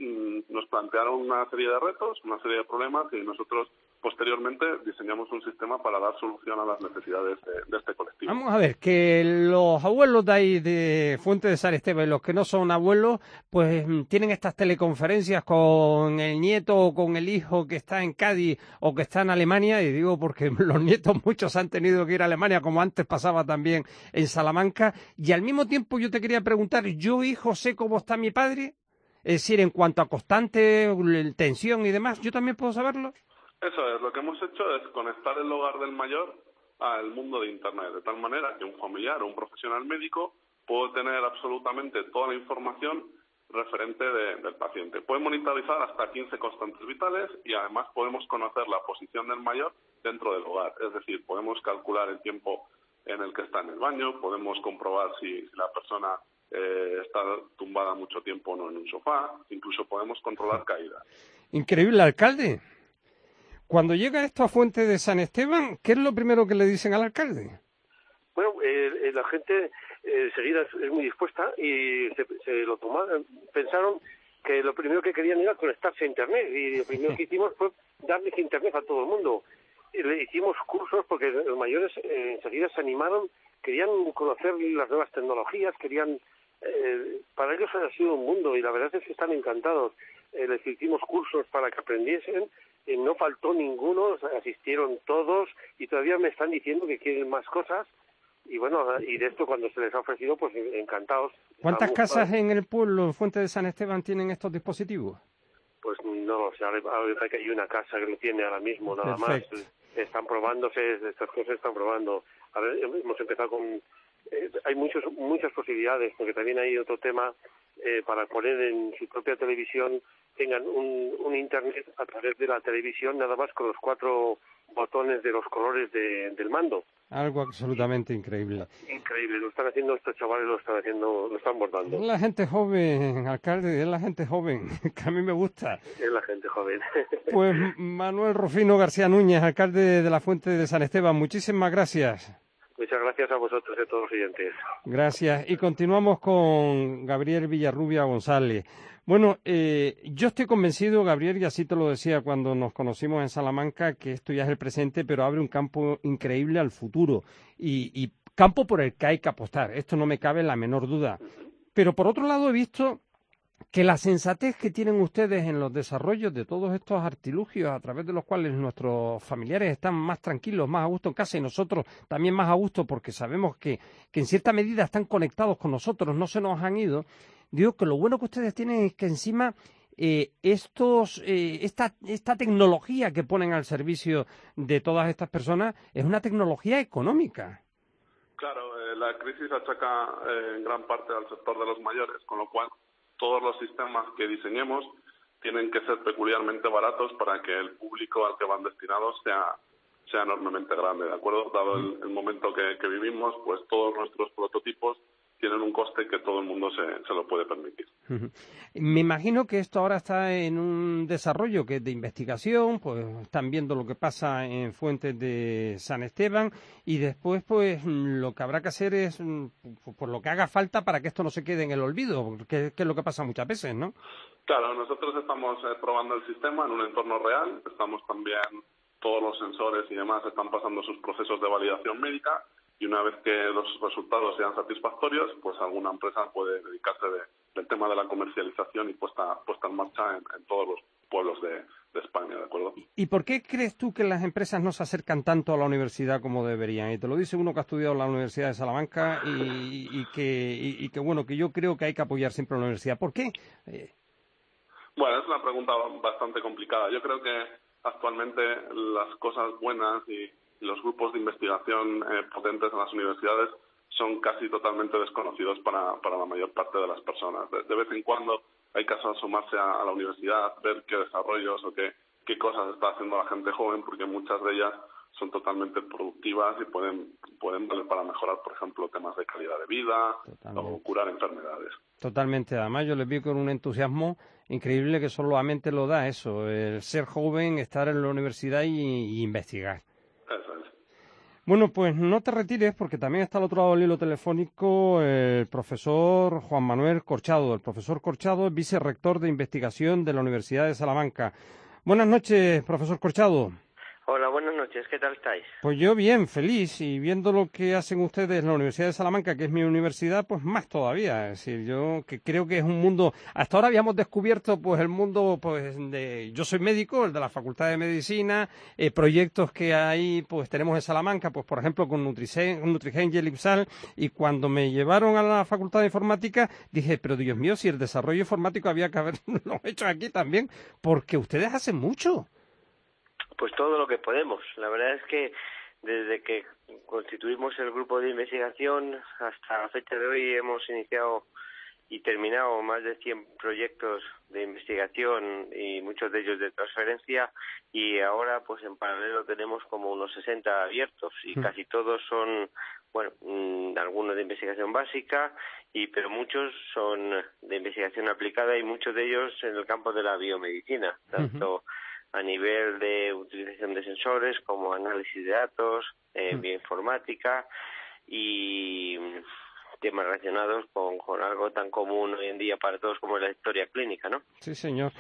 nos plantearon una serie de retos, una serie de problemas, y nosotros posteriormente diseñamos un sistema para dar solución a las necesidades de este colectivo. Vamos a ver, que los abuelos de ahí de Fuente de San Esteban y los que no son abuelos, pues tienen estas teleconferencias con el nieto o con el hijo que está en Cádiz o que está en Alemania, y digo porque los nietos muchos han tenido que ir a Alemania, como antes pasaba también en Salamanca, y al mismo tiempo yo te quería preguntar, yo hijo sé cómo está mi padre, es decir, en cuanto a constante, tensión y demás, ¿yo también puedo saberlo? Eso es, lo que hemos hecho es conectar el hogar del mayor al mundo de Internet, de tal manera que un familiar o un profesional médico puede tener absolutamente toda la información referente del paciente. Puede monitorizar hasta 15 constantes vitales, y además podemos conocer la posición del mayor dentro del hogar. Es decir, podemos calcular el tiempo en el que está en el baño, podemos comprobar si la persona está tumbada mucho tiempo o no en un sofá, incluso podemos controlar caídas. Increíble, alcalde. Cuando llega esto a Fuente de San Esteban, ¿qué es lo primero que le dicen al alcalde? Bueno, la gente enseguida es muy dispuesta y se lo tomaron. Pensaron que lo primero que querían era conectarse a Internet, y lo primero que hicimos fue darles Internet a todo el mundo. Le hicimos cursos porque los mayores enseguida se animaron, querían conocer las nuevas tecnologías, para ellos ha sido un mundo, y la verdad es que están encantados. Les hicimos cursos para que aprendiesen, no faltó ninguno, asistieron todos, y todavía me están diciendo que quieren más cosas, y bueno, y de esto cuando se les ha ofrecido, pues encantados. ¿Cuántas casas en el pueblo, en Fuente de San Esteban, tienen estos dispositivos? Pues no lo sé, ahora que hay una casa que lo tiene ahora mismo, nada Perfecto. más. Están probándose, estas cosas están probando. A ver, hemos empezado con... hay muchas posibilidades, porque también hay otro tema para poner en su propia televisión, tengan un internet a través de la televisión, nada más con los 4 botones de los colores del mando. Algo absolutamente increíble. Increíble, lo están haciendo estos chavales, lo están bordando. Es la gente joven, alcalde, es la gente joven, que a mí me gusta. Es la gente joven. Pues Manuel Rufino García Núñez, alcalde de la Fuente de San Esteban, muchísimas gracias. Muchas gracias a vosotros y a todos los oyentes. Gracias. Y continuamos con Gabriel Villarrubia González. Bueno, yo estoy convencido, Gabriel, y así te lo decía cuando nos conocimos en Salamanca, que esto ya es el presente, pero abre un campo increíble al futuro. Y campo por el que hay que apostar. Esto no me cabe la menor duda. Pero por otro lado he visto que la sensatez que tienen ustedes en los desarrollos de todos estos artilugios a través de los cuales nuestros familiares están más tranquilos, más a gusto en casa, y nosotros también más a gusto porque sabemos que en cierta medida están conectados con nosotros, no se nos han ido. Digo que lo bueno que ustedes tienen es que encima esta tecnología que ponen al servicio de todas estas personas es una tecnología económica. Claro, la crisis achaca en gran parte al sector de los mayores, con lo cual todos los sistemas que diseñemos tienen que ser peculiarmente baratos para que el público al que van destinados sea enormemente grande, ¿de acuerdo? Dado el momento que vivimos, pues todos nuestros prototipos tienen un coste que todo el mundo se lo puede permitir. Me imagino que esto ahora está en un desarrollo que es de investigación, pues están viendo lo que pasa en Fuentes de San Esteban, y después pues lo que habrá que hacer es pues lo que haga falta para que esto no se quede en el olvido, que es lo que pasa muchas veces, ¿no? Claro, nosotros estamos probando el sistema en un entorno real, estamos también, todos los sensores y demás están pasando sus procesos de validación médica, y una vez que los resultados sean satisfactorios, pues alguna empresa puede dedicarse del tema de la comercialización y puesta en marcha en todos pueblos de España, ¿de acuerdo? ¿Y por qué crees tú que las empresas no se acercan tanto a la universidad como deberían? Y te lo dice uno que ha estudiado en la Universidad de Salamanca y que bueno, que yo creo que hay que apoyar siempre a la universidad. ¿Por qué? Bueno, es una pregunta bastante complicada. Yo creo que actualmente las cosas buenas y los grupos de investigación potentes en las universidades son casi totalmente desconocidos para la mayor parte de las personas. De vez en cuando hay que asomarse a la universidad, ver qué desarrollos o qué cosas está haciendo la gente joven, porque muchas de ellas son totalmente productivas y pueden valer para mejorar, por ejemplo, temas de calidad de vida o curar enfermedades. Totalmente. Además, yo les vi con un entusiasmo increíble que solamente lo da eso, el ser joven, estar en la universidad y investigar. Eso es. Bueno, pues no te retires porque también está al otro lado del hilo telefónico el profesor Juan Manuel Corchado. El profesor Corchado es vicerrector de investigación de la Universidad de Salamanca. Buenas noches, profesor Corchado. Hola, buenas noches. ¿Qué tal estáis? Pues yo bien, feliz, y viendo lo que hacen ustedes en la Universidad de Salamanca, que es mi universidad, pues más todavía. Es decir, yo que creo que es un mundo... Hasta ahora habíamos descubierto pues el mundo pues de... Yo soy médico, el de la Facultad de Medicina, proyectos que hay, pues tenemos en Salamanca, pues por ejemplo con Nutrigen y el IPSAL, y cuando me llevaron a la Facultad de Informática, dije, pero Dios mío, si el desarrollo informático había que haberlo hecho aquí también, porque ustedes hacen mucho. Pues todo lo que podemos. La verdad es que desde que constituimos el grupo de investigación hasta la fecha de hoy hemos iniciado y terminado más de 100 proyectos de investigación y muchos de ellos de transferencia, y ahora pues en paralelo tenemos como unos 60 abiertos y casi todos son, bueno, algunos de investigación básica, pero muchos son de investigación aplicada y muchos de ellos en el campo de la biomedicina, tanto a nivel de utilización de sensores como análisis de datos, bioinformática y temas relacionados con algo tan común hoy en día para todos como es la historia clínica, ¿no? Sí, señor.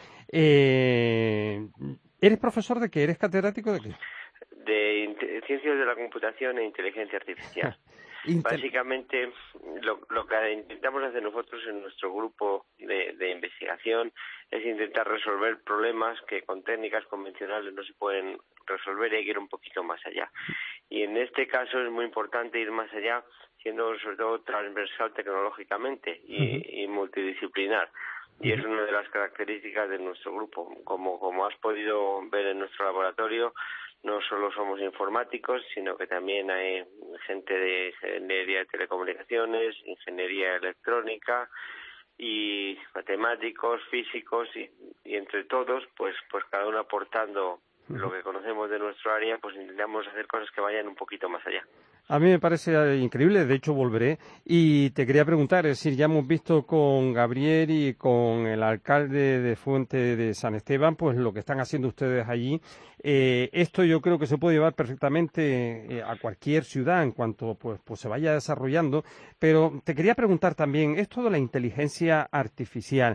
¿Eres profesor de qué? ¿Eres catedrático de qué? De ciencias de la computación e inteligencia artificial. Básicamente, lo que intentamos hacer nosotros en nuestro grupo de investigación es intentar resolver problemas que con técnicas convencionales no se pueden resolver y hay que ir un poquito más allá. Y en este caso es muy importante ir más allá, siendo sobre todo transversal tecnológicamente y multidisciplinar. Y es una de las características de nuestro grupo. Como has podido ver en nuestro laboratorio, no solo somos informáticos, sino que también hay gente de ingeniería de telecomunicaciones, ingeniería electrónica y matemáticos, físicos y entre todos, pues cada uno aportando lo que conocemos de nuestro área, pues intentamos hacer cosas que vayan un poquito más allá. A mí me parece increíble, de hecho volveré, y te quería preguntar, es decir, ya hemos visto con Gabriel y con el alcalde de Fuente de San Esteban, pues lo que están haciendo ustedes allí. Esto yo creo que se puede llevar perfectamente a cualquier ciudad en cuanto pues se vaya desarrollando, pero te quería preguntar también, esto de la inteligencia artificial,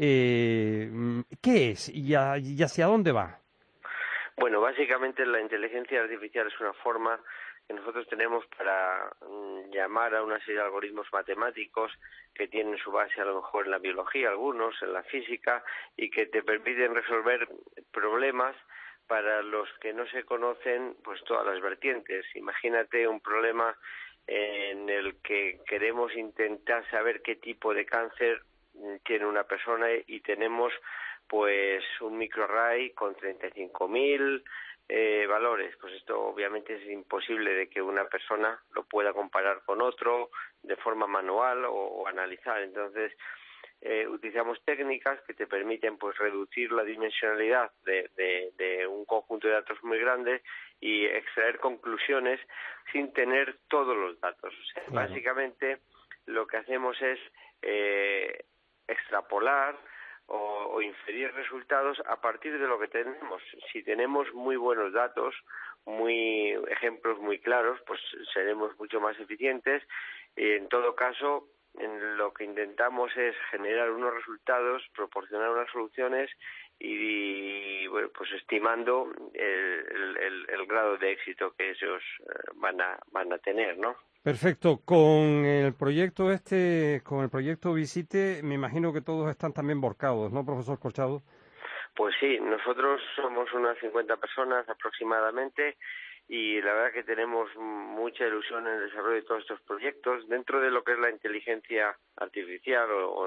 ¿qué es y hacia dónde va? Bueno, básicamente la inteligencia artificial es una forma que nosotros tenemos para llamar a una serie de algoritmos matemáticos que tienen su base a lo mejor en la biología, algunos en la física, y que te permiten resolver problemas para los que no se conocen pues todas las vertientes. Imagínate un problema en el que queremos intentar saber qué tipo de cáncer tiene una persona y tenemos pues un microarray con 35.000 valores. Pues esto obviamente es imposible de que una persona lo pueda comparar con otro de forma manual o analizar. Entonces utilizamos técnicas que te permiten pues reducir la dimensionalidad de un conjunto de datos muy grande y extraer conclusiones sin tener todos los datos. O sea, claro, básicamente lo que hacemos es extrapolar o inferir resultados a partir de lo que tenemos. Si tenemos muy buenos datos, ejemplos muy claros, pues seremos mucho más eficientes. Y en todo caso, lo que intentamos es generar unos resultados, proporcionar unas soluciones y bueno, pues estimando el grado de éxito que ellos van a tener, ¿no? Perfecto. Con el proyecto Visite, me imagino que todos están también volcados, ¿no, profesor Corchado? Pues sí, nosotros somos unas 50 personas aproximadamente y la verdad que tenemos mucha ilusión en el desarrollo de todos estos proyectos. Dentro de lo que es la inteligencia artificial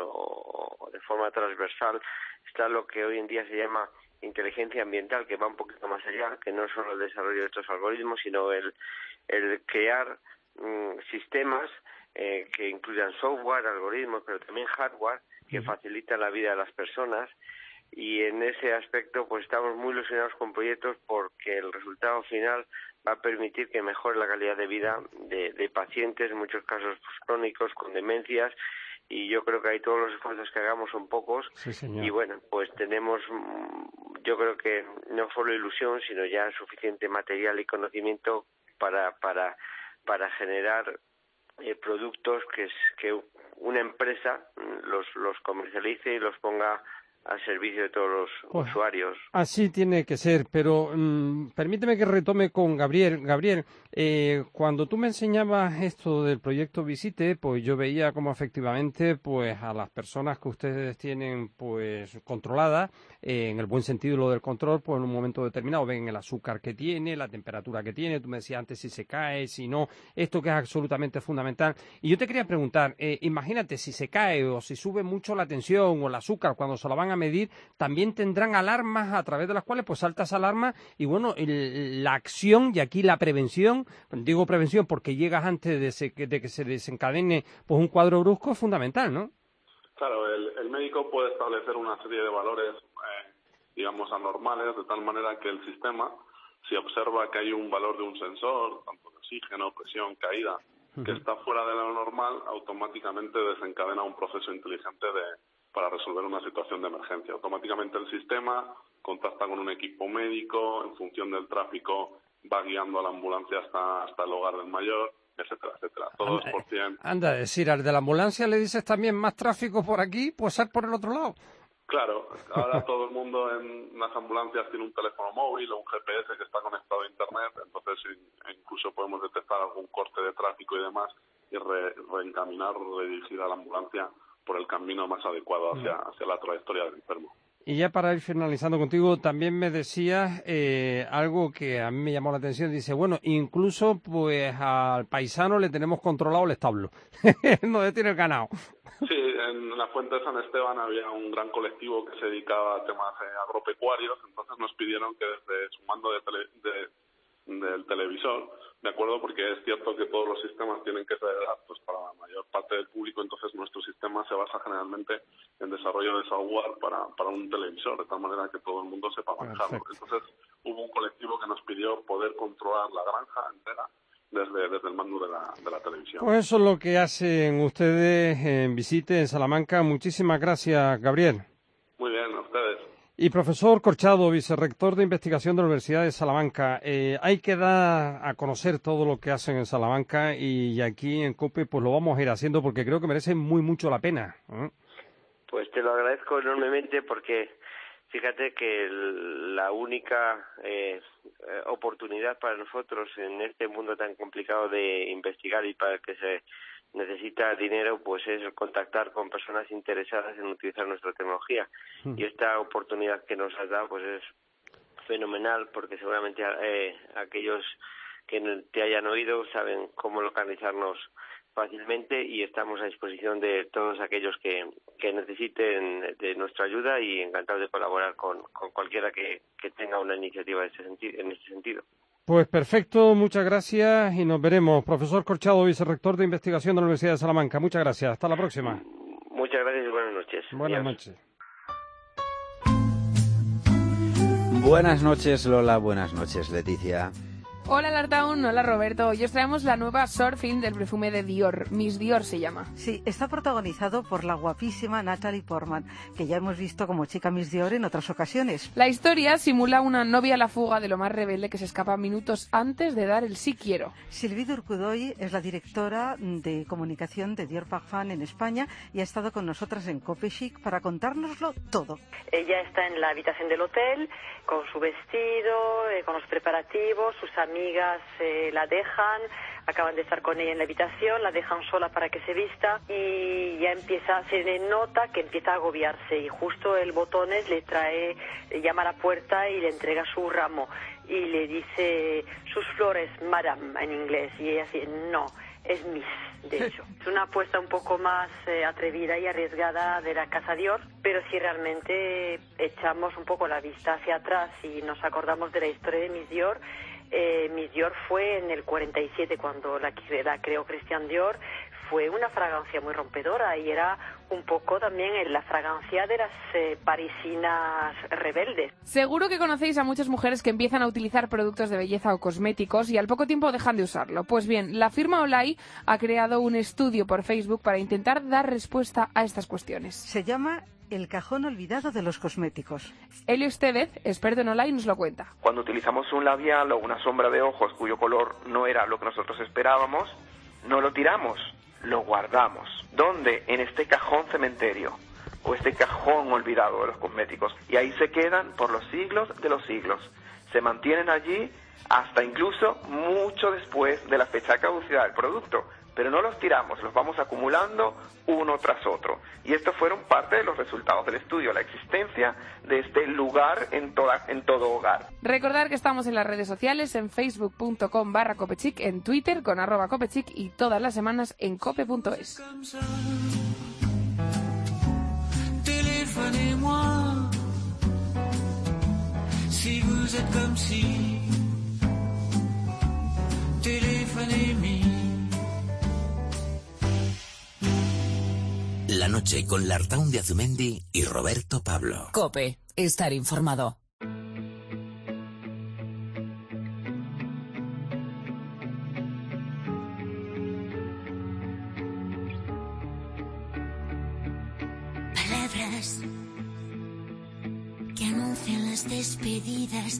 o de forma transversal está lo que hoy en día se llama inteligencia ambiental, que va un poquito más allá, que no es solo el desarrollo de estos algoritmos, sino el crear sistemas que incluyan software, algoritmos, pero también hardware, que facilitan la vida de las personas. Y en ese aspecto pues estamos muy ilusionados con proyectos porque el resultado final va a permitir que mejore la calidad de vida de pacientes, en muchos casos pues, crónicos, con demencias, y yo creo que ahí todos los esfuerzos que hagamos son pocos. Sí, señor. Y bueno, pues tenemos, yo creo que no solo ilusión, sino ya suficiente material y conocimiento para generar productos que una empresa los comercialice y los ponga al servicio de todos los usuarios. Así tiene que ser, pero permíteme que retome con Gabriel. Gabriel, cuando tú me enseñabas esto del proyecto Visite, pues yo veía como efectivamente pues a las personas que ustedes tienen pues controladas, en el buen sentido lo del control, pues en un momento determinado ven el azúcar que tiene, la temperatura que tiene, tú me decías antes si se cae, si no, esto que es absolutamente fundamental. Y yo te quería preguntar, imagínate si se cae o si sube mucho la tensión o el azúcar cuando se lo van a medir, también tendrán alarmas a través de las cuales pues salta esa alarma y bueno, la acción y aquí la prevención, digo prevención porque llegas antes de que se desencadene pues un cuadro brusco, es fundamental, ¿no? Claro, el médico puede establecer una serie de valores, digamos, anormales, de tal manera que el sistema, si observa que hay un valor de un sensor, tanto de oxígeno, presión, caída, que está fuera de lo normal, automáticamente desencadena un proceso inteligente para resolver una situación de emergencia. Automáticamente el sistema contacta con un equipo médico, en función del tráfico va guiando a la ambulancia hasta el hogar del mayor, etcétera, etcétera. Todo es por 100. Anda, a decir, al de la ambulancia le dices también más tráfico por aquí, pues sal por el otro lado. Claro, ahora todo el mundo en las ambulancias tiene un teléfono móvil o un GPS que está conectado a Internet, entonces incluso podemos detectar algún corte de tráfico y demás y reencaminar o redirigir a la ambulancia por el camino más adecuado hacia la trayectoria del enfermo. Y ya para ir finalizando contigo, también me decías algo que a mí me llamó la atención. Dice, bueno, incluso pues al paisano le tenemos controlado el establo, donde tiene el ganado. Sí, en la Fuente de San Esteban había un gran colectivo que se dedicaba a temas agropecuarios, entonces nos pidieron que desde su mando del televisor, de acuerdo, porque es cierto que todos los sistemas tienen que ser aptos para la mayor parte del público, entonces nuestro sistema se basa generalmente en desarrollo de software para un televisor, de tal manera que todo el mundo sepa manejarlo. Entonces hubo un colectivo que nos pidió poder controlar la granja entera desde el mando de la televisión. Pues eso es lo que hacen ustedes en Visite, en Salamanca. Muchísimas gracias, Gabriel. Muy bien, a ustedes. Y profesor Corchado, vicerrector de investigación de la Universidad de Salamanca, hay que dar a conocer todo lo que hacen en Salamanca y aquí en COPE pues lo vamos a ir haciendo porque creo que merece mucho la pena. Pues te lo agradezco enormemente porque fíjate que la única oportunidad para nosotros en este mundo tan complicado de investigar y para el que se necesita dinero, pues es contactar con personas interesadas en utilizar nuestra tecnología. Y esta oportunidad que nos has dado pues es fenomenal porque seguramente aquellos que te hayan oído saben cómo localizarnos fácilmente y estamos a disposición de todos aquellos que necesiten de nuestra ayuda y encantados de colaborar con cualquiera que tenga una iniciativa en este sentido. Pues perfecto, muchas gracias y nos veremos. Profesor Corchado, vicerrector de investigación de la Universidad de Salamanca. Muchas gracias. Hasta la próxima. Muchas gracias y buenas noches. Buenas noches. Buenas noches, Lola. Buenas noches, Leticia. Hola Lartaun, hola Roberto. Hoy os traemos la nueva short film del perfume de Dior. Miss Dior se llama. Sí, está protagonizado por la guapísima Natalie Portman, que ya hemos visto como chica Miss Dior en otras ocasiones. La historia simula una novia a la fuga de lo más rebelde que se escapa minutos antes de dar el sí quiero. Sylvie Durcudoy es la directora de comunicación de Dior Parfum en España y ha estado con nosotras en Cope Chic para contárnoslo todo. Ella está en la habitación del hotel con su vestido, con los preparativos, sus amigos amigas la dejan, acaban de estar con ella en la habitación, la dejan sola para que se vista y ya se le nota que empieza a agobiarse y justo el Botones le llama a la puerta y le entrega su ramo y le dice sus flores, madame, en inglés, y ella dice, no, es Miss, de hecho. Es una apuesta un poco más atrevida y arriesgada de la casa Dior, pero si realmente echamos un poco la vista hacia atrás y nos acordamos de la historia de Miss Dior, Miss Dior fue en el 47 cuando la creó Christian Dior. Fue una fragancia muy rompedora y era un poco también la fragancia de las parisinas rebeldes. Seguro que conocéis a muchas mujeres que empiezan a utilizar productos de belleza o cosméticos y al poco tiempo dejan de usarlo. Pues bien, la firma Olay ha creado un estudio por Facebook para intentar dar respuesta a estas cuestiones. Se llama El cajón olvidado de los cosméticos. Elio Estevez, experto en Olay, nos lo cuenta. Cuando utilizamos un labial o una sombra de ojos cuyo color no era lo que nosotros esperábamos, no lo tiramos, lo guardamos. ¿Dónde? En este cajón cementerio o este cajón olvidado de los cosméticos. Y ahí se quedan por los siglos de los siglos. Se mantienen allí hasta incluso mucho después de la fecha de caducidad del producto. Pero no los tiramos, los vamos acumulando uno tras otro. Y estos fueron parte de los resultados del estudio, la existencia de este lugar en todo hogar. Recordar que estamos en las redes sociales, en facebook.com/Copechic, en Twitter con @Copechic y todas las semanas en cope.es. Téléphonez-moi si vous êtes comme si. Téléphonez-moi. La noche con Lartaun de Azumendi y Roberto Pablo. COPE, estar informado. Palabras que anuncian las despedidas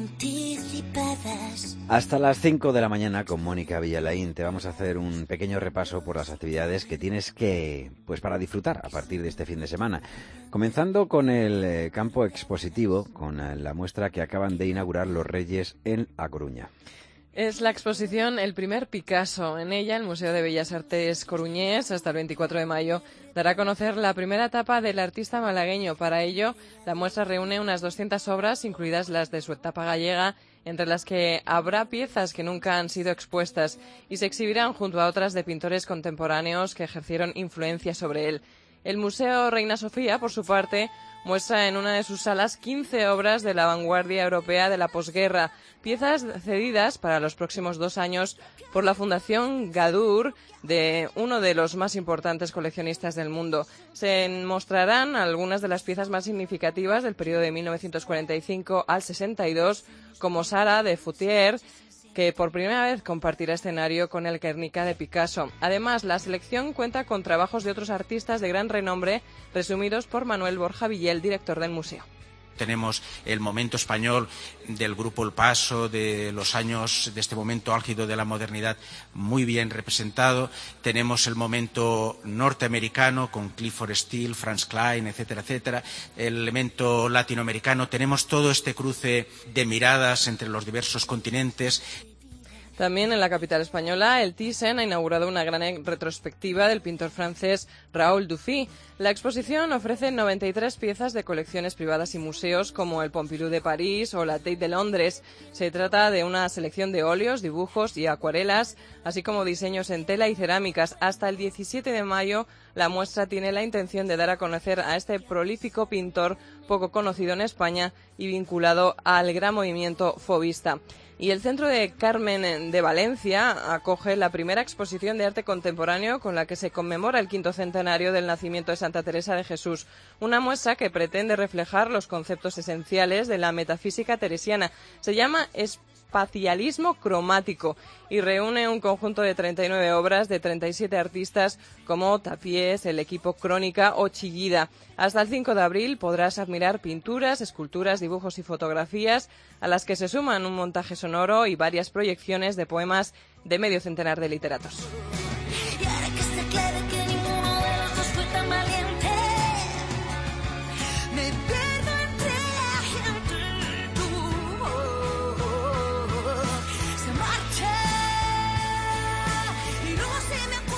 anticipadas. Hasta las 5 de la mañana con Mónica Villalain te vamos a hacer un pequeño repaso por las actividades que tienes para disfrutar a partir de este fin de semana. Comenzando con el campo expositivo, con la muestra que acaban de inaugurar los Reyes en A Coruña. Es la exposición El primer Picasso. En ella, el Museo de Bellas Artes coruñés, hasta el 24 de mayo, dará a conocer la primera etapa del artista malagueño. Para ello, la muestra reúne unas 200 obras, incluidas las de su etapa gallega, entre las que habrá piezas que nunca han sido expuestas y se exhibirán junto a otras de pintores contemporáneos que ejercieron influencia sobre él. El Museo Reina Sofía, por su parte, muestra en una de sus salas 15 obras de la vanguardia europea de la posguerra, piezas cedidas para los próximos 2 años por la Fundación Gadur, de uno de los más importantes coleccionistas del mundo. Se mostrarán algunas de las piezas más significativas del periodo de 1945 al 62, como Sara de Foutier, que por primera vez compartirá escenario con el Guernica de Picasso. Además, la selección cuenta con trabajos de otros artistas de gran renombre, resumidos por Manuel Borja Villel, director del museo. Tenemos el momento español del grupo El Paso, de los años, de este momento álgido de la modernidad, muy bien representado. Tenemos el momento norteamericano con Clifford Steele, Franz Klein, etcétera, etcétera. El elemento latinoamericano. Tenemos todo este cruce de miradas entre los diversos continentes. También en la capital española, el Thyssen ha inaugurado una gran retrospectiva del pintor francés Raoul Dufy. La exposición ofrece 93 piezas de colecciones privadas y museos como el Pompidou de París o la Tate de Londres. Se trata de una selección de óleos, dibujos y acuarelas, así como diseños en tela y cerámicas. Hasta el 17 de mayo, la muestra tiene la intención de dar a conocer a este prolífico pintor poco conocido en España y vinculado al gran movimiento fauvista. Y el Centro de Carmen de Valencia acoge la primera exposición de arte contemporáneo con la que se conmemora el 5º centenario del nacimiento de Santa Teresa de Jesús. Una muestra que pretende reflejar los conceptos esenciales de la metafísica teresiana. Se llama Espacialismo cromático y reúne un conjunto de 39 obras de 37 artistas como Tapiés, el equipo Crónica o Chillida. Hasta el 5 de abril podrás admirar pinturas, esculturas, dibujos y fotografías a las que se suman un montaje sonoro y varias proyecciones de poemas de medio centenar de literatos.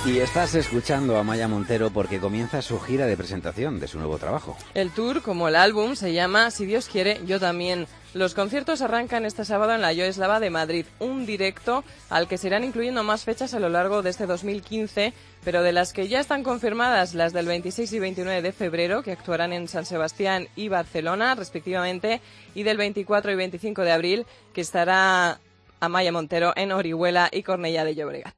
Y estás escuchando a Amaya Montero porque comienza su gira de presentación de su nuevo trabajo. El tour, como el álbum, se llama Si Dios quiere, yo también. Los conciertos arrancan este sábado en la Yoeslava de Madrid, un directo al que se irán incluyendo más fechas a lo largo de este 2015, pero de las que ya están confirmadas, las del 26 y 29 de febrero, que actuarán en San Sebastián y Barcelona, respectivamente, y del 24 y 25 de abril, que estará Amaya Montero en Orihuela y Cornellà de Llobregat.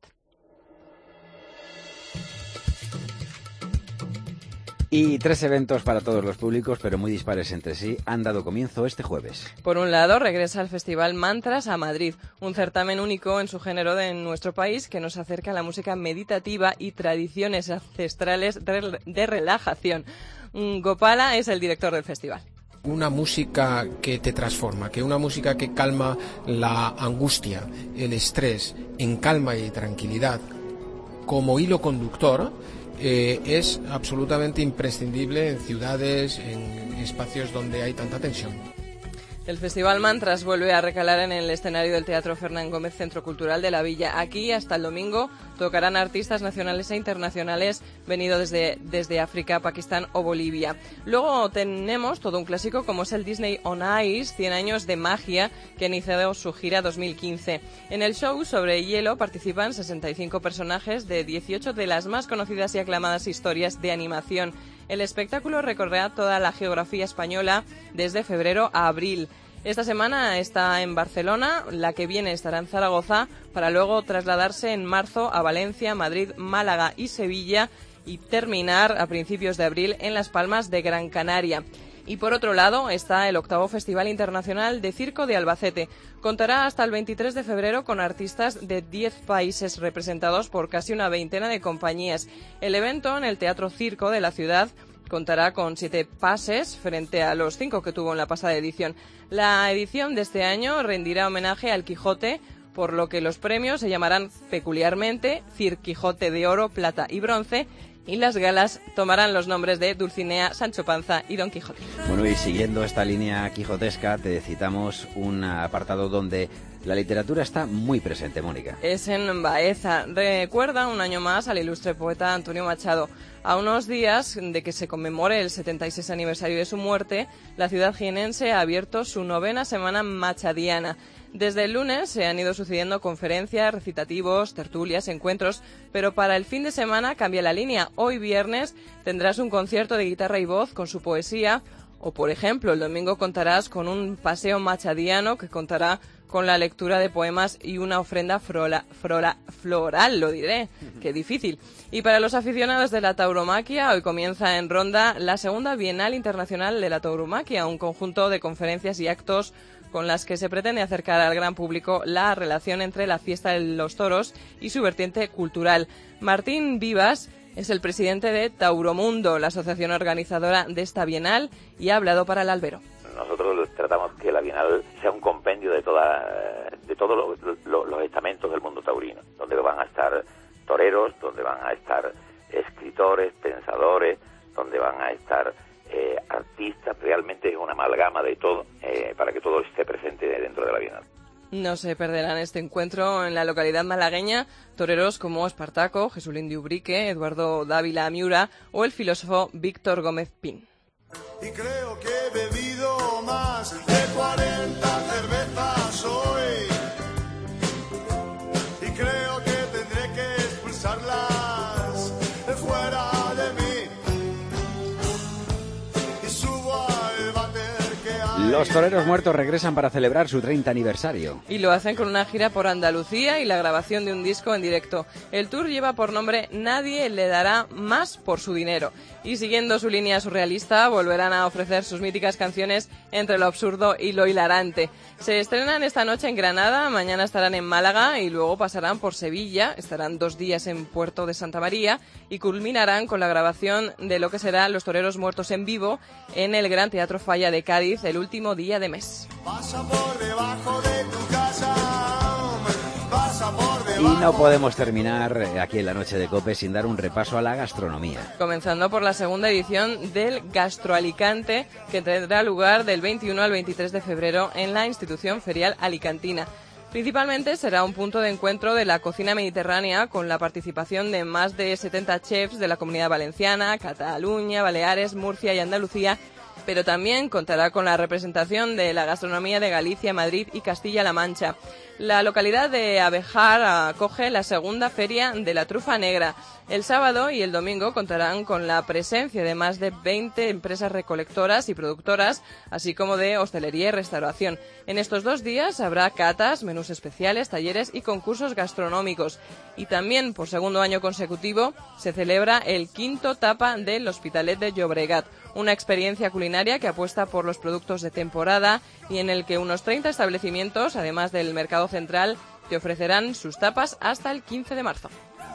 Y 3 eventos para todos los públicos, pero muy dispares entre sí, han dado comienzo este jueves. Por un lado, regresa el Festival Mantras a Madrid, un certamen único en su género en nuestro país que nos acerca a la música meditativa y tradiciones ancestrales de relajación. Gopala es el director del festival. Una música que te transforma, que una música que calma la angustia, el estrés, en calma y tranquilidad, como hilo conductor, es absolutamente imprescindible en ciudades, en espacios donde hay tanta tensión. El Festival Mantras vuelve a recalar en el escenario del Teatro Fernán Gómez Centro Cultural de la Villa. Aquí, hasta el domingo, tocarán artistas nacionales e internacionales venidos desde África, Pakistán o Bolivia. Luego tenemos todo un clásico como es el Disney on Ice, 100 años de magia, que ha iniciado su gira 2015. En el show sobre hielo participan 65 personajes de 18 de las más conocidas y aclamadas historias de animación. El espectáculo recorrerá toda la geografía española desde febrero a abril. Esta semana está en Barcelona, la que viene estará en Zaragoza, para luego trasladarse en marzo a Valencia, Madrid, Málaga y Sevilla y terminar a principios de abril en Las Palmas de Gran Canaria. Y por otro lado está el 8º Festival Internacional de Circo de Albacete. Contará hasta el 23 de febrero con artistas de 10 países representados por casi una veintena de compañías. El evento en el Teatro Circo de la ciudad contará con 7 pases frente a los 5 que tuvo en la pasada edición. La edición de este año rendirá homenaje al Quijote, por lo que los premios se llamarán peculiarmente Cir Quijote de Oro, Plata y Bronce, y las galas tomarán los nombres de Dulcinea, Sancho Panza y Don Quijote. Bueno, y siguiendo esta línea quijotesca, te citamos un apartado donde la literatura está muy presente, Mónica. Es en Baeza. Recuerda un año más al ilustre poeta Antonio Machado. A unos días de que se conmemore el 76 aniversario de su muerte, la ciudad jienense ha abierto su 9ª semana machadiana. Desde el lunes se han ido sucediendo conferencias, recitativos, tertulias, encuentros, pero para el fin de semana cambia la línea. Hoy viernes tendrás un concierto de guitarra y voz con su poesía, o por ejemplo el domingo contarás con un paseo machadiano que contará con la lectura de poemas y una ofrenda floral, lo diré, qué difícil. Y para los aficionados de la tauromaquia, hoy comienza en Ronda la 2ª Bienal Internacional de la Tauromaquia, un conjunto de conferencias y actos con las que se pretende acercar al gran público la relación entre la fiesta de los toros y su vertiente cultural. Martín Vivas es el presidente de Tauromundo, la asociación organizadora de esta Bienal, y ha hablado para el Albero. Nosotros tratamos que la Bienal sea un compendio de todos los estamentos del mundo taurino, donde van a estar toreros, donde van a estar escritores, pensadores, donde van a estar artistas. Realmente es una amalgama de todo para que todo esté presente dentro de la Bienal. No se perderán este encuentro en la localidad malagueña toreros como Espartaco, Jesulín de Ubrique, Eduardo Dávila Miura o el filósofo Víctor Gómez Pin. Y creo que he bebido más de 40 cervezas hoy. Y creo que tendré que expulsarlas de fuera de mí. Y subo al váter que hay. Los toreros muertos regresan para celebrar su 30 aniversario. Y lo hacen con una gira por Andalucía y la grabación de un disco en directo. El tour lleva por nombre Nadie le dará más por su dinero. Y siguiendo su línea surrealista, volverán a ofrecer sus míticas canciones entre lo absurdo y lo hilarante. Se estrenan esta noche en Granada, mañana estarán en Málaga y luego pasarán por Sevilla, estarán 2 días en Puerto de Santa María y culminarán con la grabación de lo que será Los Toreros Muertos en vivo en el Gran Teatro Falla de Cádiz el último día de mes. Pasa por debajo de tu casa, pasa por debajo. Y no podemos terminar aquí en la noche de COPE sin dar un repaso a la gastronomía. Comenzando por la 2ª edición del Gastroalicante, que tendrá lugar del 21 al 23 de febrero en la institución ferial alicantina. Principalmente será un punto de encuentro de la cocina mediterránea con la participación de más de 70 chefs de la Comunidad Valenciana, Cataluña, Baleares, Murcia y Andalucía, pero también contará con la representación de la gastronomía de Galicia, Madrid y Castilla-La Mancha. La localidad de Abejar acoge la segunda feria de la trufa negra. El sábado y el domingo contarán con la presencia de más de 20 empresas recolectoras y productoras, así como de hostelería y restauración. En estos 2 días habrá catas, menús especiales, talleres y concursos gastronómicos. Y también, por segundo año consecutivo, se celebra el 5º Tapa del Hospitalet de Llobregat, una experiencia culinaria que apuesta por los productos de temporada y en el que unos 30 establecimientos, además del mercado central, te ofrecerán sus tapas hasta el 15 de marzo.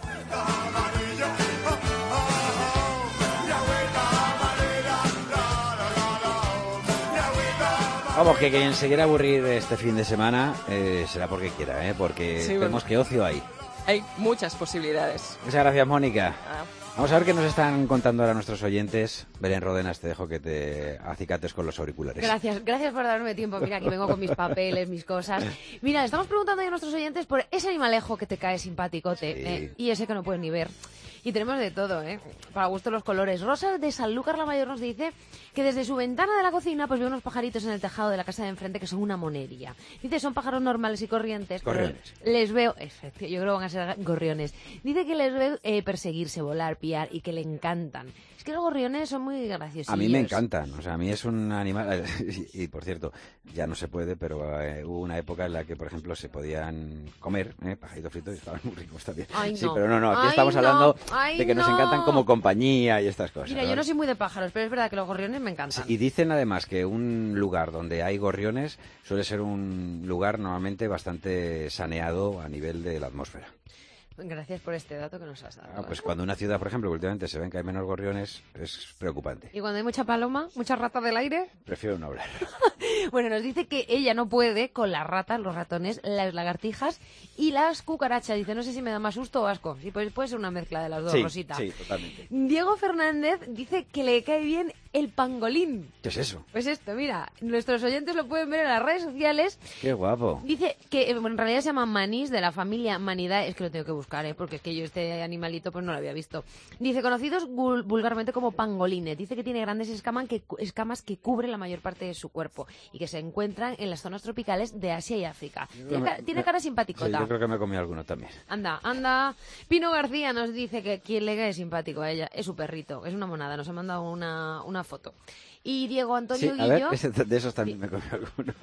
Vamos, que quien se quiera aburrir este fin de semana será porque quiera, porque Sí, vemos que ocio hay. Hay muchas posibilidades. Muchas gracias, Mónica. Vamos a ver qué nos están contando ahora nuestros oyentes. Belén Rodenas, te dejo que te acicates con los auriculares. Gracias por darme tiempo. Mira, aquí vengo con mis papeles, mis cosas. Mira, estamos preguntando a nuestros oyentes por ese animalejo que te cae simpaticote y ese que no puedes ni ver. Y tenemos de todo, para gusto los colores. Rosa de Sanlúcar la Mayor nos dice que desde su ventana de la cocina pues ve unos pajaritos en el tejado de la casa de enfrente que son una monería. Dice, son pájaros normales y corrientes. Gorriones. Pero les veo, yo creo que van a ser gorriones. Dice que les veo perseguirse, volar, piar y que le encantan. Es que los gorriones son muy graciosos. A mí me encantan, o sea, a mí es un animal, y por cierto, ya no se puede, pero hubo una época en la que, por ejemplo, se podían comer pajaritos fritos y estaban muy ricos también. Ay, sí, no. pero no, aquí Ay, estamos no. hablando Ay, de que nos no. encantan como compañía y estas cosas. Mira, yo no soy muy de pájaros, pero es verdad que los gorriones me encantan. Y dicen además que un lugar donde hay gorriones suele ser un lugar normalmente bastante saneado a nivel de la atmósfera. Gracias por este dato que nos has dado. Pues cuando una ciudad, por ejemplo, últimamente se ven que hay menos gorriones, es preocupante. Y cuando hay mucha paloma, mucha rata del aire. Prefiero no hablar. Bueno, nos dice que ella no puede con las ratas, los ratones, las lagartijas y las cucarachas. Dice, no sé si me da más susto o asco. Sí, pues puede ser una mezcla de las dos, Sí, Rosita. sí, totalmente. Diego Fernández dice que le cae bien el pangolín. ¿Qué es eso? Pues esto, mira, nuestros oyentes lo pueden ver en las redes sociales. Qué guapo. Dice que en realidad se llama manís, de la familia Manidae. Es que lo tengo que buscar, porque es que yo este animalito pues no lo había visto. Dice, conocidos vulgarmente como pangolines. Dice que tiene grandes escamas que cubren la mayor parte de su cuerpo y que se encuentran en las zonas tropicales de Asia y África. Tiene cara simpaticota. Sí, yo creo que me comí alguno también. Anda. Pino García nos dice que quien le cae simpático a ella es su perrito. Es una monada, nos ha mandado una foto. Y Diego Antonio Sí, a ver, Guillo... de esos también me comí alguno.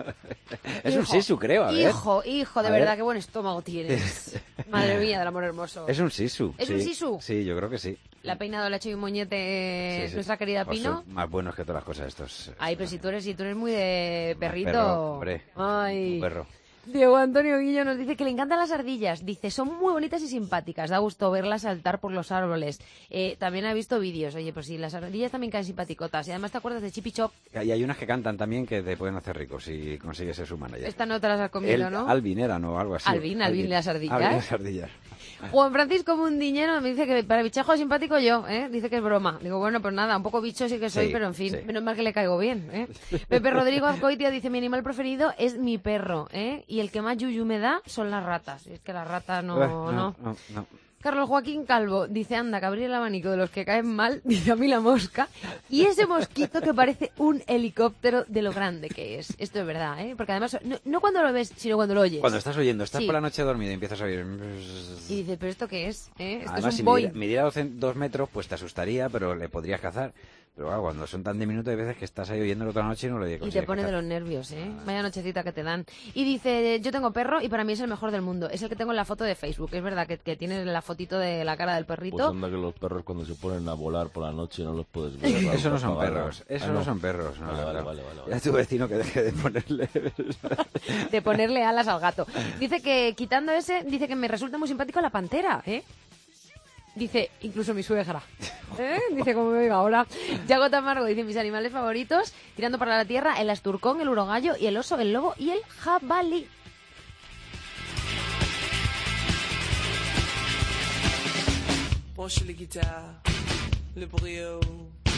Es un sisu, creo, a ver. Hijo, de A verdad, ver. qué buen estómago tienes. Madre mía, del amor hermoso. Es un sisu. ¿Es sí. un sisu? Sí, yo creo que sí. La ha peinado, le ha hecho un moñete Sí. nuestra querida Pues Pino. son más buenos que todas las cosas estos. Ay, pero si tú eres muy de perrito. Perro, hombre. Ay. Un perro. Diego Antonio Guillo nos dice que le encantan las ardillas. Dice, son muy bonitas y simpáticas. Da gusto verlas saltar por los árboles. También ha visto vídeos. Oye, pues sí, las ardillas también caen simpaticotas. Y además te acuerdas de Chippy Chop. Y hay unas que cantan también que te pueden hacer rico si consigues ser su manager. Esta no te las has comido, ¿no? Alvin era, ¿no? Algo así. Alvin, las ardillas. Alvin, las ardillas. Juan Francisco Mundiñero me dice que para bichajo simpático yo, dice que es broma. Digo, bueno, pues nada, un poco bicho sí que soy, Sí, pero en fin, sí. menos mal que le caigo bien. Pepe Rodrigo Azcoitia dice, mi animal preferido es mi perro, y el que más yuyu me da son las ratas. Y es que las ratas no. Carlos Joaquín Calvo dice, anda, que abrir el abanico de los que caen mal, dice a mí la mosca, y ese mosquito que parece un helicóptero de lo grande que es. Esto es verdad, porque además, no cuando lo ves, sino cuando lo oyes. Cuando estás oyendo, estás Sí. por la noche dormido y empiezas a oír... Y dice, ¿pero esto qué es? Esto Además, es si un boing. midiera 2 metros, pues te asustaría, pero le podrías cazar. Pero claro, cuando son tan diminutos, hay veces que estás ahí oyéndolo toda la noche y no lo Y te consigues pone de cazar. los nervios, Vaya nochecita que te dan. Y dice, yo tengo perro y para mí es el mejor del mundo. Es el que tengo en la foto de Facebook. Es verdad que tiene la fotito de la cara del perrito. Pues anda que los perros cuando se ponen a volar por la noche no los puedes ver. Eso no son apagados. perros, eso no son perros. No, Vale. Ya tu vecino que deje de ponerle... De ponerle alas al gato. Dice que, quitando ese, dice que me resulta muy simpático la pantera, Dice, incluso mi suegra. Dice, como me digo ahora. Yago Tamargo dice, mis animales favoritos, tirando para la tierra, el asturcón, el urogallo, y el oso, el lobo y el jabalí. Branche les guitares, le brio,